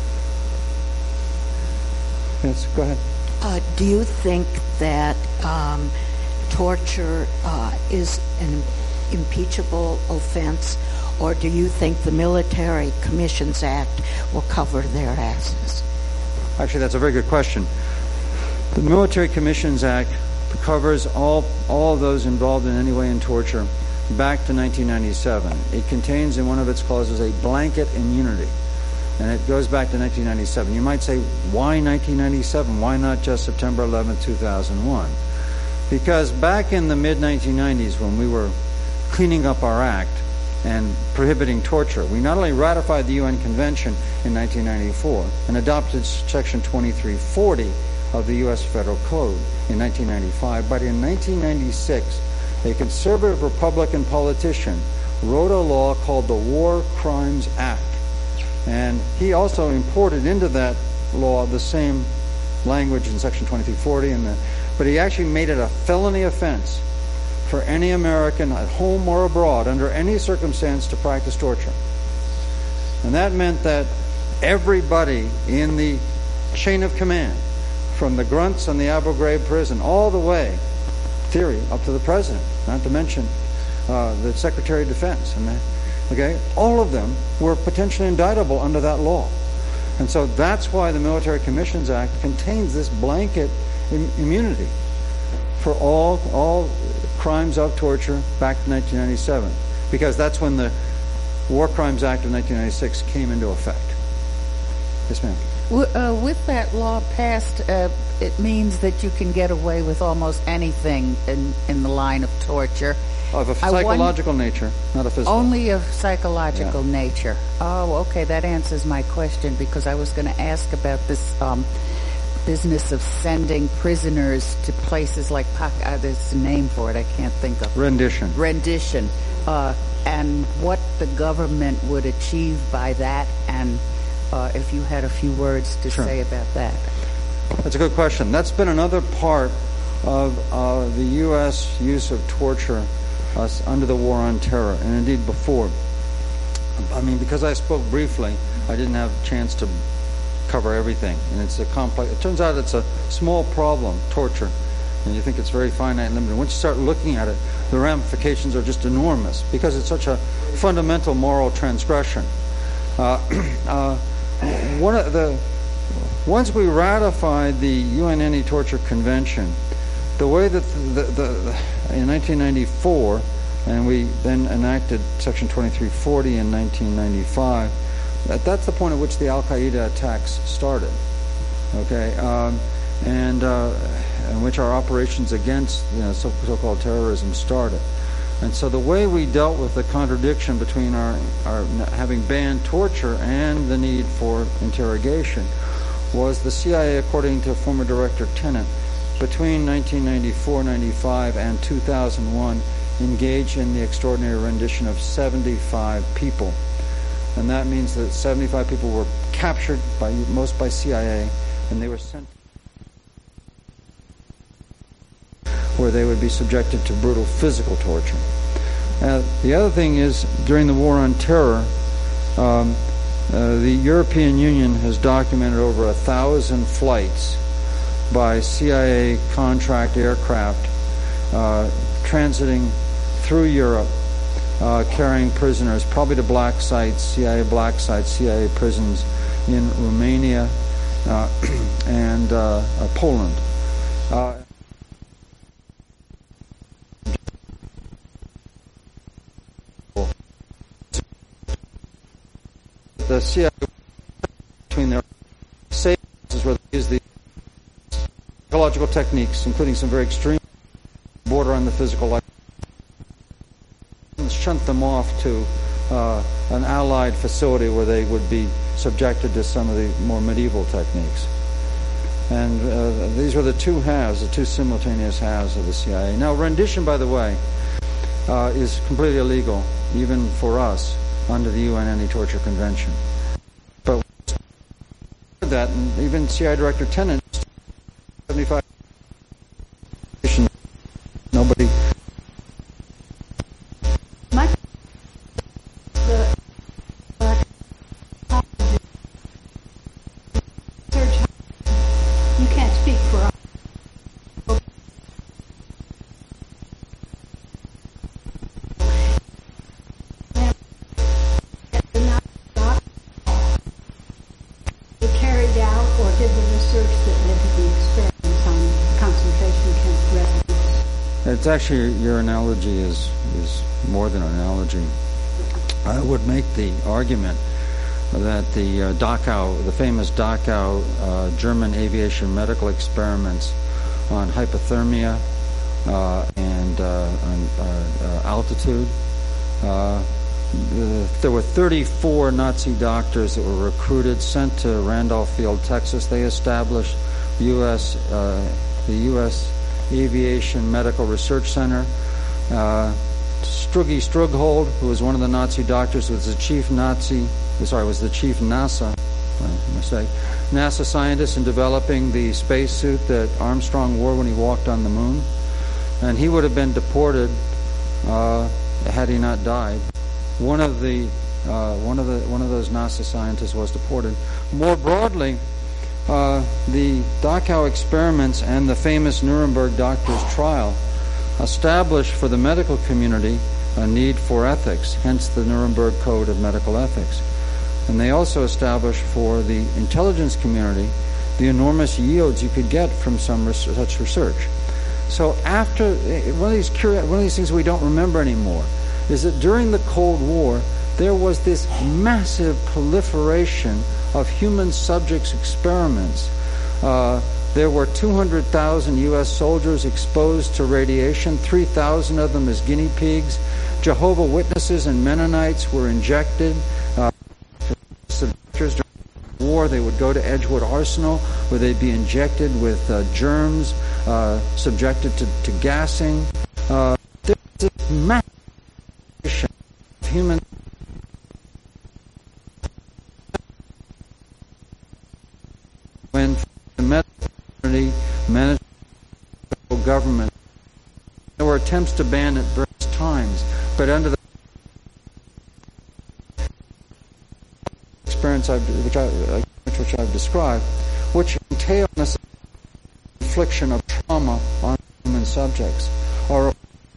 Speaker 8: Yes, go ahead.
Speaker 3: Uh, do you think that um, torture uh, is an impeachable offense, or do you think the Military Commissions Act will cover their asses?
Speaker 8: Actually, that's a very good question. The Military Commissions Act covers all all of those involved in any way in torture back to nineteen ninety-seven. It contains in one of its clauses a blanket immunity, and it goes back to nineteen ninety-seven. You might say, why nineteen ninety-seven? Why not just September eleventh, two thousand one? Because back in the mid nineteen nineties, when we were cleaning up our act and prohibiting torture, we not only ratified the U N Convention in nineteen ninety-four and adopted Section twenty-three forty of the U S Federal Code in nineteen ninety-five, but in nineteen ninety-six, a conservative Republican politician wrote a law called the War Crimes Act. And he also imported into that law the same language in Section twenty-three forty, and the, but he actually made it a felony offense for any American at home or abroad under any circumstance to practice torture. And that meant that everybody in the chain of command, from the grunts on the Abu Ghraib prison all the way, theory, up to the president, not to mention uh, the Secretary of Defense. And that, okay, all of them were potentially indictable under that law. And so that's why the Military Commissions Act contains this blanket im- immunity for all all crimes of torture back to nineteen ninety-seven, because that's when the War Crimes Act of nineteen ninety-six came into effect. Yes, ma'am.
Speaker 11: Uh, with that law passed, uh, it means that you can get away with almost anything in, in the line of torture.
Speaker 8: Of a psychological won- nature, not a physical.
Speaker 11: Only of psychological
Speaker 8: yeah.
Speaker 11: nature. Oh, okay, that answers my question, because I was going to ask about this um, business of sending prisoners to places like, uh, there's a name for it, I can't think of.
Speaker 8: Rendition.
Speaker 11: Rendition. Uh, and what the government would achieve by that, and Uh, if you had a few words to
Speaker 8: sure.
Speaker 11: say about that.
Speaker 8: That's a good question. That's been another part of uh, the U S use of torture uh, under the War on Terror, and indeed before. I mean, because I spoke briefly, I didn't have a chance to cover everything, and it's a complex. It turns out it's a small problem, torture, and you think it's very finite and limited. Once you start looking at it, the ramifications are just enormous because it's such a fundamental moral transgression. Uh, uh, One of the once we ratified the U N Anti-Torture Convention, the way that the, the, the in nineteen ninety-four, and we then enacted Section twenty-three forty in nineteen ninety-five, that, that's the point at which the Al Qaeda attacks started. Okay, um, and uh, in which our operations against you know, so, so-called terrorism started. And so the way we dealt with the contradiction between our, our having banned torture and the need for interrogation was the C I A, according to former Director Tennant, between nineteen ninety-four ninety-five and two thousand one, engaged in the extraordinary rendition of seventy-five people. And that means that seventy-five people were captured, by most by C I A, and they were sent where they would be subjected to brutal physical torture. Uh, the other thing is, during the War on Terror, um, uh, the European Union has documented over a thousand flights by C I A contract aircraft uh, transiting through Europe, uh, carrying prisoners, probably to black sites, C I A black sites, C I A prisons in Romania uh, and uh, uh, Poland. Uh, The C I A between their safe is where they use the psychological techniques, including some very extreme border on the physical life, and shunt them off to uh, an allied facility where they would be subjected to some of the more medieval techniques. And uh, these were the two halves, the two simultaneous halves of the C I A. Now, rendition, by the way, uh, is completely illegal, even for us, under the U N Anti-Torture Convention. But that, and even C I A Director Tennant, seventy-five, nobody.
Speaker 12: My, the, uh, you can't speak for us.
Speaker 8: It's actually, your analogy is is more than an analogy. I would make the argument that the uh, Dachau, the famous Dachau uh, German aviation medical experiments on hypothermia uh, and uh, on uh, uh, altitude, uh, the, there were thirty-four Nazi doctors that were recruited, sent to Randolph Field, Texas. They established U S uh, the U S Aviation Medical Research Center. Uh, Struggy Strughold, who was one of the Nazi doctors, was the chief Nazi, sorry, was the chief NASA, uh, mistake, NASA scientist in developing the spacesuit that Armstrong wore when he walked on the moon. And he would have been deported uh, had he not died. One of the uh, one of the one of those NASA scientists was deported. More broadly, Uh, the Dachau experiments and the famous Nuremberg doctors' trial established for the medical community a need for ethics, hence the Nuremberg Code of Medical Ethics. And they also established for the intelligence community the enormous yields you could get from some res- such research. So after, one of these curi- one of these things we don't remember anymore is that during the Cold War, there was this massive proliferation of human subjects experiments. Uh, there were two hundred thousand U S soldiers exposed to radiation, three thousand of them as guinea pigs. Jehovah Witnesses and Mennonites were injected. Uh, during the war, they would go to Edgewood Arsenal, where they'd be injected with uh, germs, uh, subjected to, to gassing. Uh, there was a massive of human when the medical community managed the government. There were attempts to ban at various times, but under the experience I've, which, I, which I've described, which entail the infliction of trauma on human subjects, or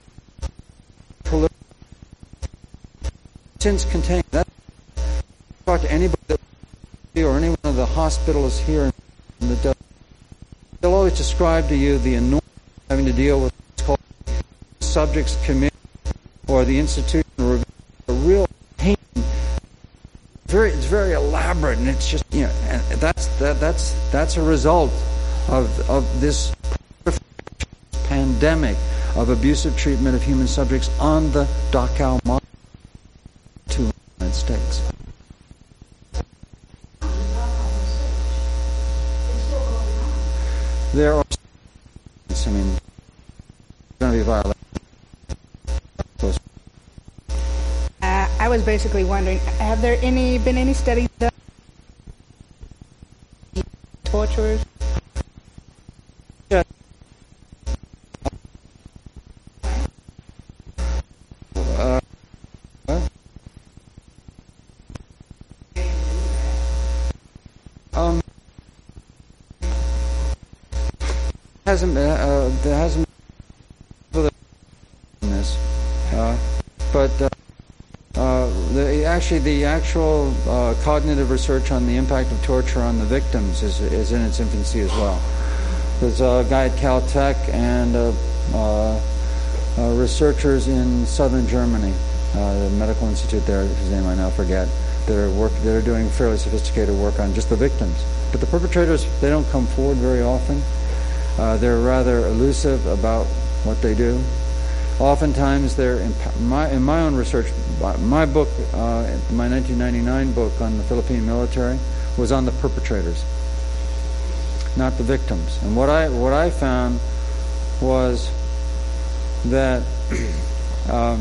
Speaker 8: since contained. That talk to anybody that, or any one of the hospitals here. The, they'll always describe to you the enormous having to deal with what's called subjects committee or the institution review. A real pain. Very, it's very elaborate, and it's just, you know, and that's that, that's that's a result of of this pandemic of abusive treatment of human subjects on the Dachau model to the United States. There are, I mean, going to be violated.
Speaker 13: Uh, I was basically wondering, have there any been any studies done on torturers?
Speaker 8: Yeah. Uh, um, hasn't been, uh, there hasn't been this, uh, but. Uh, Uh, the, actually, the actual uh, cognitive research on the impact of torture on the victims is, is in its infancy as well. There's a guy at Caltech and uh, uh, uh, researchers in southern Germany, uh, the medical institute there, whose name I now forget, that are work that are doing fairly sophisticated work on just the victims. But the perpetrators, they don't come forward very often. Uh, they're rather elusive about what they do. Oftentimes, they're in my, in my own research, my book, uh, my nineteen ninety-nine book on the Philippine military was on the perpetrators, not the victims. And what I what I found was that um,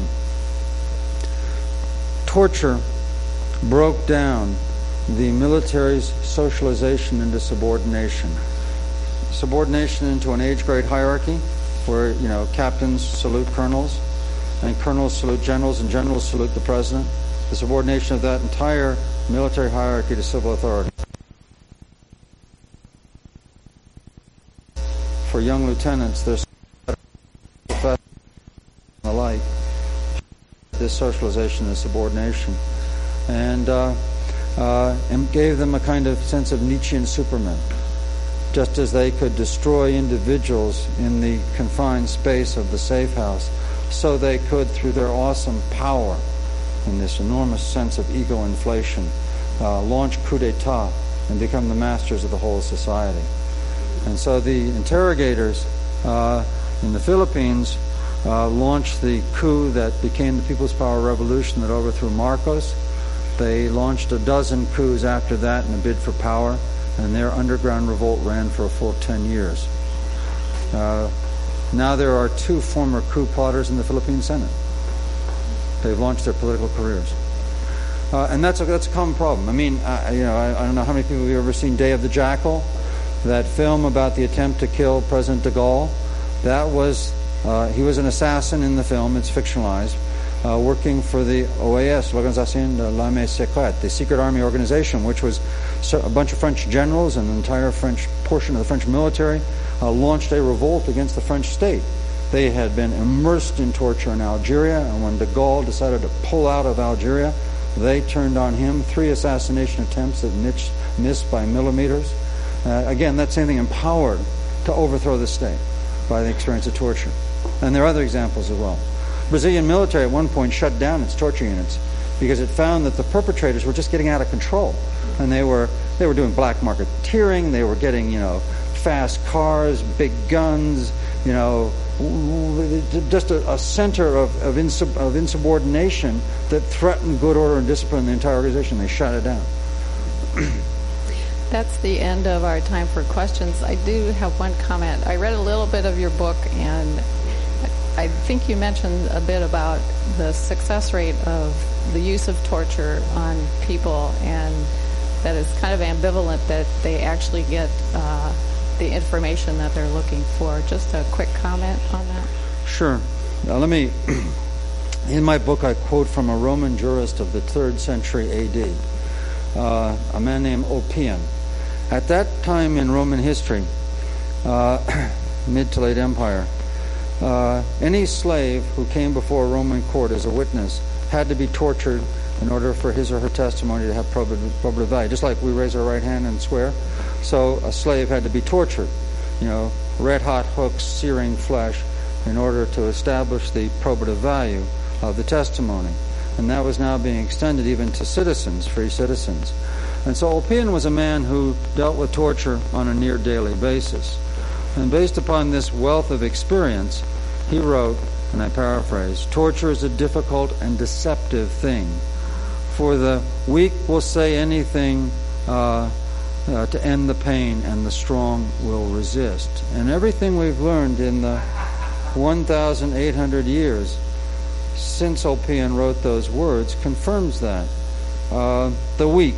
Speaker 8: torture broke down the military's socialization into subordination, subordination into an age grade hierarchy, where, you know, captains salute colonels, and colonels salute generals, and generals salute the president. The subordination of that entire military hierarchy to civil authority. For young lieutenants, there's the like this socialization and subordination, and uh, uh, and gave them a kind of sense of Nietzschean supermen. Just as they could destroy individuals in the confined space of the safe house, so they could, through their awesome power and this enormous sense of ego inflation, uh, launch coup d'etat and become the masters of the whole society. And so the interrogators uh, in the Philippines uh, launched the coup that became the People's Power Revolution that overthrew Marcos. They launched a dozen coups after that in a bid for power, and their underground revolt ran for a full ten years. Uh, now there are two former coup plotters in the Philippine Senate. They've launched their political careers. Uh, and that's a, that's a common problem. I mean, I, you know, I, I don't know how many people have ever seen Day of the Jackal, that film about the attempt to kill President de Gaulle. That was, uh, he was an assassin in the film, it's fictionalized, uh, working for the O A S, l'Organisation de l'Armée Secrète, the secret army organization, which was a bunch of French generals and an entire French portion of the French military uh, launched a revolt against the French state. They had been immersed in torture in Algeria, and when de Gaulle decided to pull out of Algeria, they turned on him. Three assassination attempts that missed, missed by millimeters. Uh, again, that same thing, empowered to overthrow the state by the experience of torture. And there are other examples as well. Brazilian military at one point shut down its torture units because it found that the perpetrators were just getting out of control. And they were they were doing black market tearing, they were getting, you know, fast cars, big guns, you know, just a, a center of, of, insub, of insubordination that threatened good order and discipline in the entire organization. They shut it down.
Speaker 2: That's the end of our time for questions. I do have one comment. I read a little bit of your book, and I think you mentioned a bit about the success rate of the use of torture on people, and that it's kind of ambivalent that they actually get uh, the information that they're looking for. Just a quick comment on that.
Speaker 8: Sure. Now, let me, in my book I quote from a Roman jurist of the third century A D, uh, a man named Ulpian. At that time in Roman history, uh, mid to late empire, uh, any slave who came before a Roman court as a witness had to be tortured in order for his or her testimony to have probative, probative value. Just like we raise our right hand and swear, so a slave had to be tortured, you know, red-hot hooks, searing flesh, in order to establish the probative value of the testimony. And that was now being extended even to citizens, free citizens. And so Ulpian was a man who dealt with torture on a near daily basis. And based upon this wealth of experience, he wrote, and I paraphrase, "Torture is a difficult and deceptive thing. For the weak will say anything uh, uh, to end the pain, and the strong will resist." And everything we've learned in the one thousand eight hundred years since Ulpian wrote those words confirms that. Uh, the weak.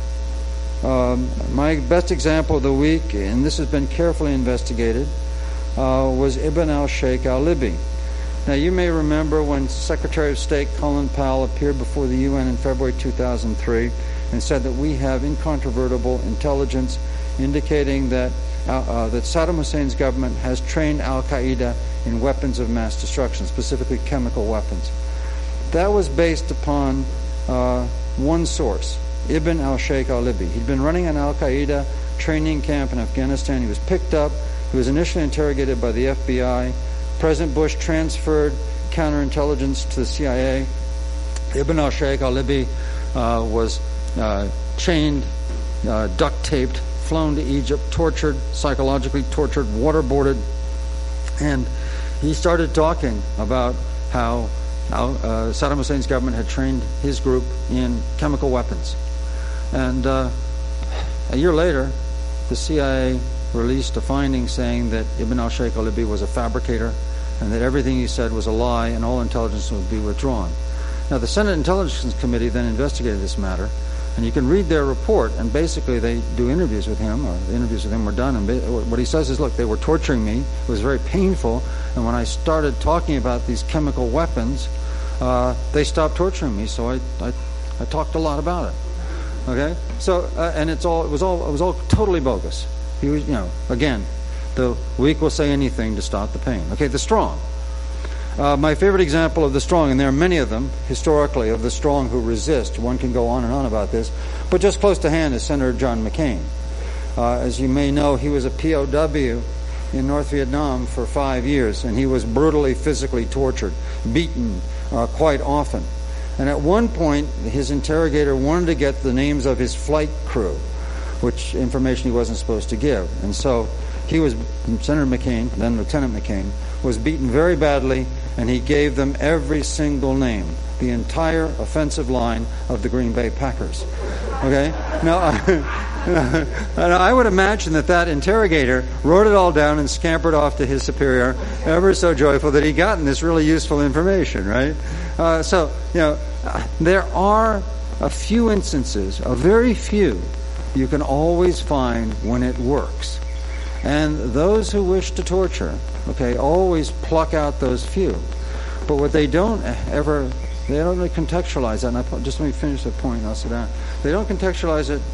Speaker 8: Um, my best example of the weak, and this has been carefully investigated, uh, was Ibn al-Sheikh al-Libi. Now, you may remember when Secretary of State Colin Powell appeared before the U N in February two thousand three and said that we have incontrovertible intelligence indicating that uh, uh, that Saddam Hussein's government has trained al-Qaeda in weapons of mass destruction, specifically chemical weapons. That was based upon uh, one source, Ibn al-Sheikh al-Libi. He'd been running an al-Qaeda training camp in Afghanistan. He was picked up. He was initially interrogated by the F B I. President Bush transferred counterintelligence to the C I A. Ibn al-Sheikh al-Libi uh, was uh, chained, uh, duct-taped, flown to Egypt, tortured, psychologically tortured, waterboarded, and he started talking about how, how uh, Saddam Hussein's government had trained his group in chemical weapons. And uh, a year later, the C I A released a finding saying that Ibn al-Sheikh al-Libi was a fabricator and that everything he said was a lie and all intelligence would be withdrawn. Now, the Senate Intelligence Committee then investigated this matter, and you can read their report, and basically they do interviews with him, or the interviews with him were done, and what he says is, look, they were torturing me, it was very painful, and when I started talking about these chemical weapons, uh, they stopped torturing me, so I, I, I talked a lot about it. Okay? So, uh, and it's all, it was all, it was all totally bogus. He was, you know, again, the weak will say anything to stop the pain. Okay, the strong. Uh, my favorite example of the strong, and there are many of them historically, of the strong who resist. One can go on and on about this, but just close to hand is Senator John McCain. Uh, as you may know, he was a P O W in North Vietnam for five years, and he was brutally physically tortured, beaten uh, quite often. And at one point, his interrogator wanted to get the names of his flight crew, which information he wasn't supposed to give. And so he was, Senator McCain, then Lieutenant McCain, was beaten very badly, and he gave them every single name, the entire offensive line of the Green Bay Packers. Okay? Now, I would imagine that that interrogator wrote it all down and scampered off to his superior, ever so joyful that he'd gotten this really useful information, right? Uh, so, you know, there are a few instances, a very few, you can always find when it works. And those who wish to torture, okay, always pluck out those few. But what they don't ever, they don't really contextualize that. And I, just let me finish that point and I'll sit down. They don't contextualize it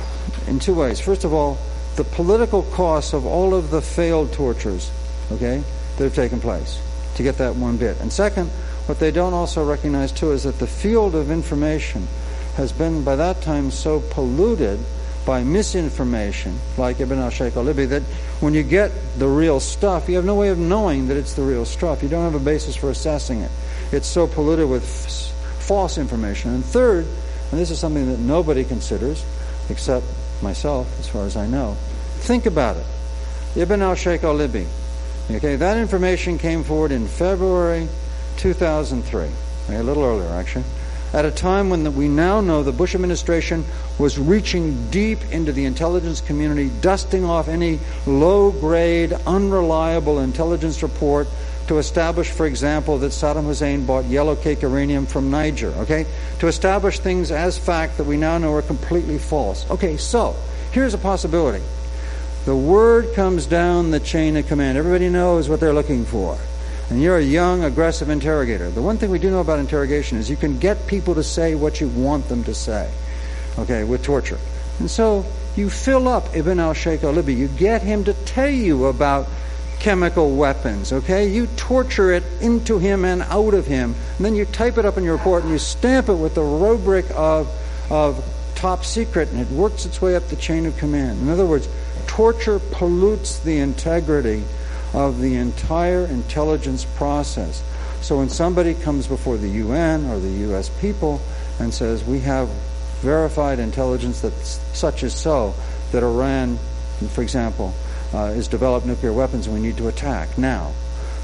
Speaker 8: in two ways. First of all, the political costs of all of the failed tortures, okay, that have taken place, to get that one bit. And second, what they don't also recognize too is that the field of information has been by that time so polluted by misinformation, like Ibn al-Sheikh al-Libi, that when you get the real stuff, you have no way of knowing that it's the real stuff. You don't have a basis for assessing it. It's so polluted with f- false information. And third, and this is something that nobody considers, except myself, as far as I know, think about it. Ibn al-Sheikh al-Libi, okay, that information came forward in February two thousand three, okay, a little earlier actually, at a time when the, we now know the Bush administration was reaching deep into the intelligence community, dusting off any low-grade, unreliable intelligence report to establish, for example, that Saddam Hussein bought yellow cake uranium from Niger, okay? To establish things as fact that we now know are completely false. Okay, so, here's a possibility. The word comes down the chain of command. Everybody knows what they're looking for. And you're a young, aggressive interrogator. The one thing we do know about interrogation is you can get people to say what you want them to say, okay, with torture. And so you fill up Ibn al-Sheikh al-Libi. You get him to tell you about chemical weapons, okay? You torture it into him and out of him. And then you type it up in your report and you stamp it with the rubric of, of top secret, and it works its way up the chain of command. In other words, torture pollutes the integrity of the entire intelligence process. So when somebody comes before the U N or the U S people and says, we have verified intelligence that such is so, that Iran, for example, uh, has developed nuclear weapons and we need to attack now.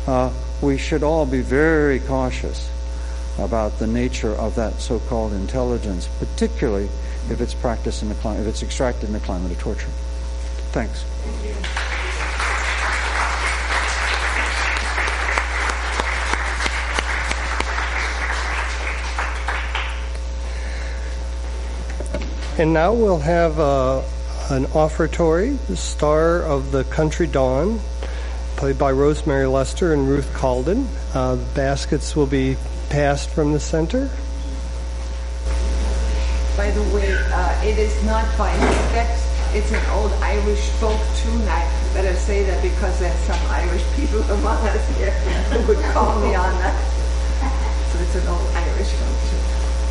Speaker 8: uh, we should all be very cautious about the nature of that so-called intelligence, particularly if it's practiced in the climate, if it's extracted in the climate of torture. Thanks.
Speaker 7: Thank you.
Speaker 1: And now we'll have uh, an offertory, the Star of the Country Dawn, played by Rosemary Lester and Ruth Calden. Uh, the baskets will be passed from the center.
Speaker 7: By the way, uh, it is not by respect. It's an old Irish folk tune. I better say that because there's some Irish people among us here who would call me on that. So it's an old Irish folk tune.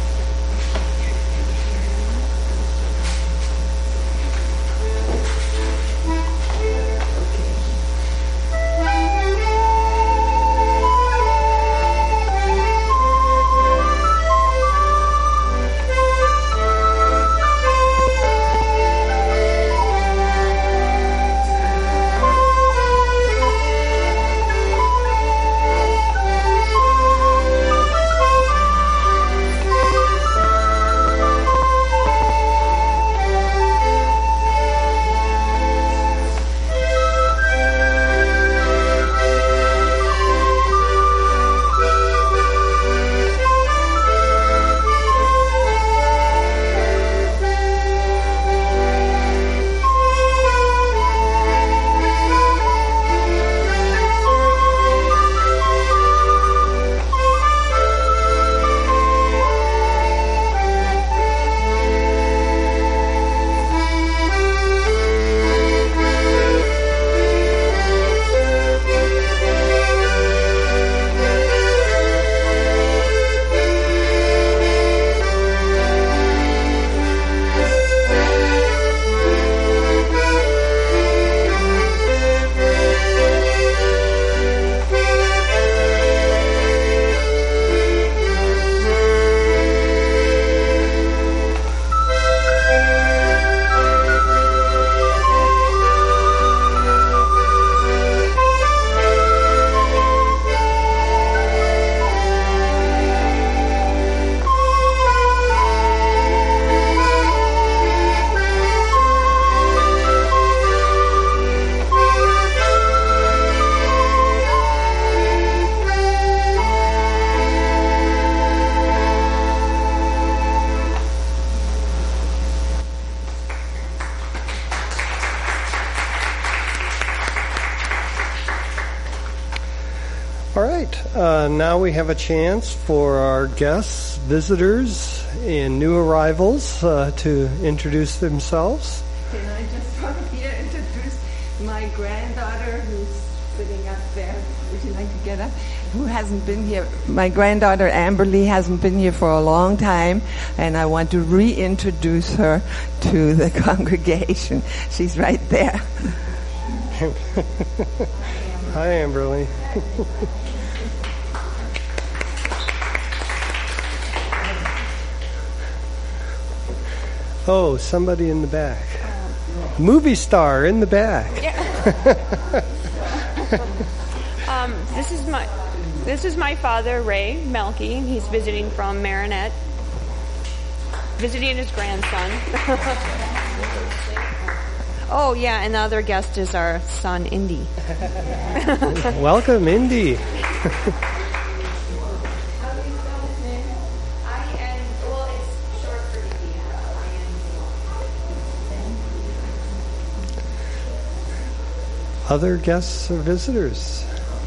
Speaker 1: All right, uh, now we have a chance for our guests, visitors, and new arrivals uh, to introduce themselves.
Speaker 7: Can I just from here introduce my granddaughter who's sitting up there? Would you like to get up? Who hasn't been here? My granddaughter Amberly hasn't been here for a long time, and I want to reintroduce her to the congregation. She's right there.
Speaker 1: Hi, Amberly. Oh, somebody in the back. Movie star in the back.
Speaker 14: Yeah. um, this is my this is my father, Ray Melky. He's visiting from Marinette, visiting his grandson. Oh yeah, and the other guest is our son, Indy.
Speaker 1: Welcome, Indy. Other guests or visitors?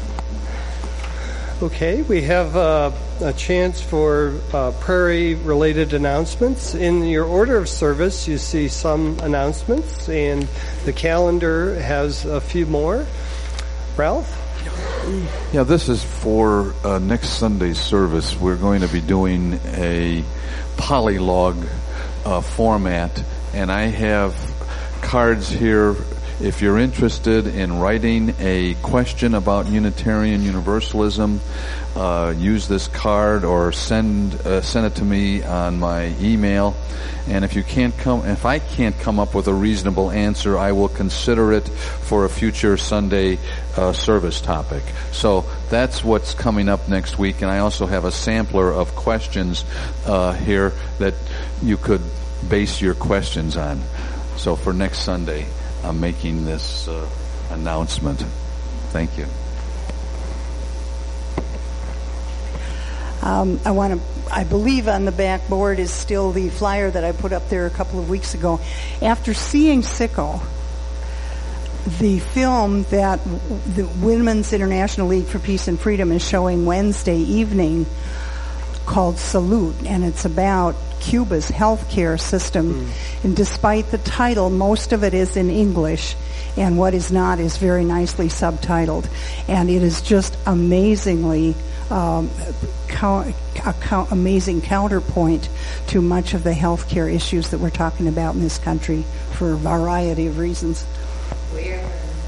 Speaker 1: Okay, we have uh, a chance for uh, Prairie-related announcements. In your order of service, you see some announcements, and the calendar has a few more. Ralph?
Speaker 15: Yeah, this is for uh, next Sunday's service. We're going to be doing a polylog uh, format, and I have cards here if you're interested in writing a question about Unitarian Universalism, uh, use this card or send uh, send it to me on my email. And if you can't come, if I can't come up with a reasonable answer, I will consider it for a future Sunday uh, service topic. So that's what's coming up next week. And I also have a sampler of questions uh, here that you could base your questions on. So for next Sunday, I'm making this uh, announcement. Thank you.
Speaker 16: Um, I want to. I believe on the back board is still the flyer that I put up there a couple of weeks ago. After seeing Sicko, the film that the Women's International League for Peace and Freedom is showing Wednesday evening, called Salute, and it's about Cuba's healthcare system. Mm. And despite the title, most of it is in English, and what is not is very nicely subtitled. And it is just amazingly um, count, a count, amazing counterpoint to much of the healthcare issues that we're talking about in this country for a variety of reasons.
Speaker 6: Where?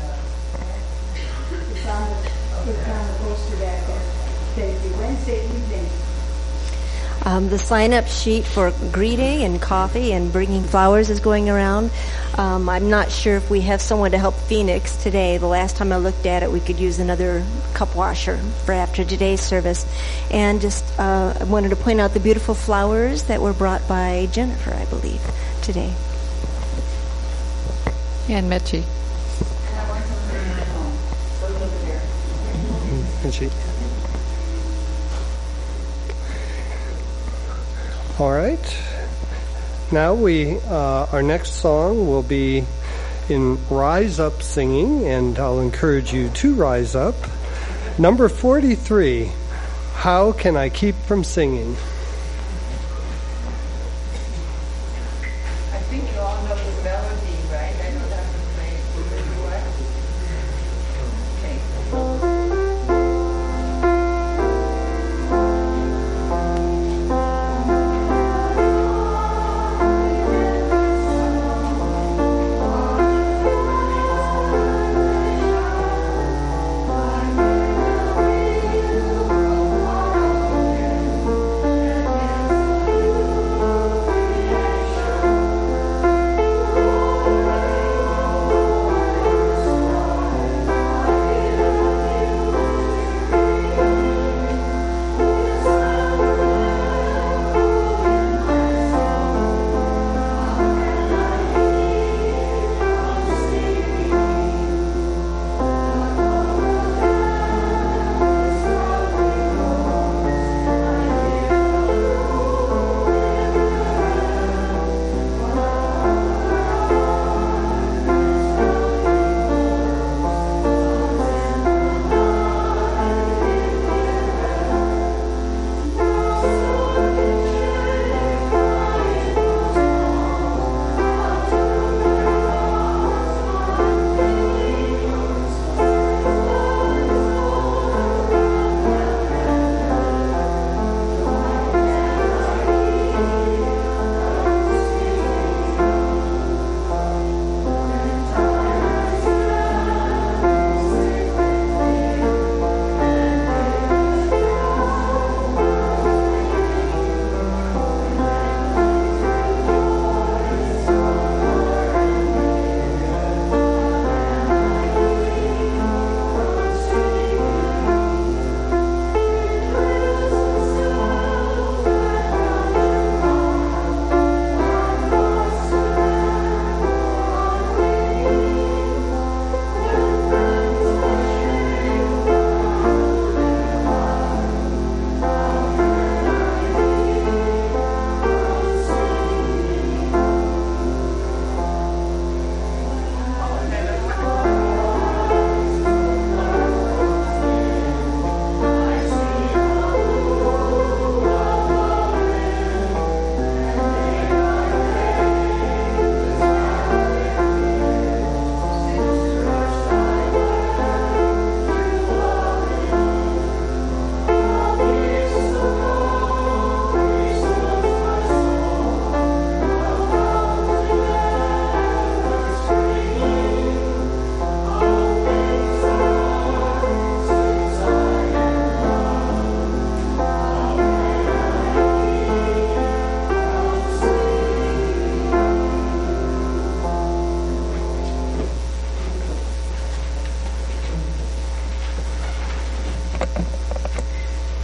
Speaker 6: It's on the, it's on the poster back there. Thank you. Wednesday evening.
Speaker 4: Um, the sign-up sheet for greeting and coffee and bringing flowers is going around. Um, I'm not sure if we have someone to help Phoenix today. The last time I looked at it, we could use another cup washer for after today's service. And just uh, I wanted to point out the beautiful flowers that were brought by Jennifer, I believe, today.
Speaker 2: And Mitchie.
Speaker 1: Mitchie. All right. Now we, uh, our next song will be in Rise Up singing, and I'll encourage you to rise up. Number forty-three, How Can I Keep From Singing?
Speaker 7: I think you all know the melody, right? I don't have to play it. Okay. Thank you.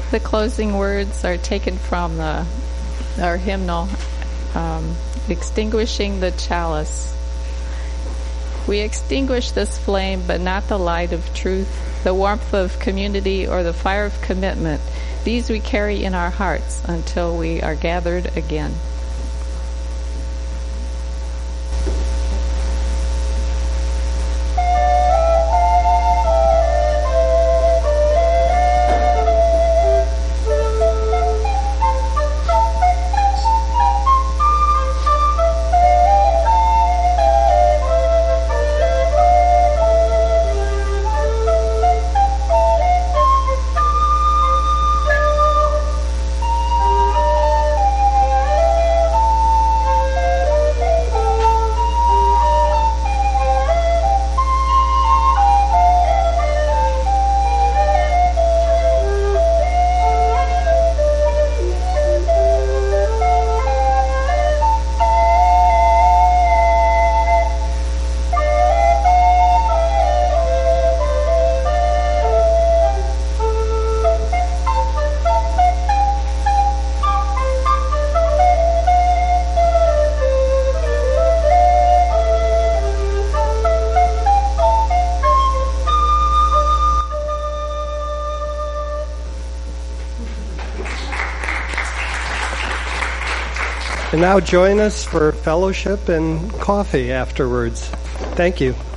Speaker 2: The closing words are taken from the our hymnal, um, Extinguishing the Chalice. We extinguish this flame, but not the light of truth, the warmth of community, or the fire of commitment. These we carry in our hearts until we are gathered again.
Speaker 1: And now join us for fellowship and coffee afterwards. Thank you.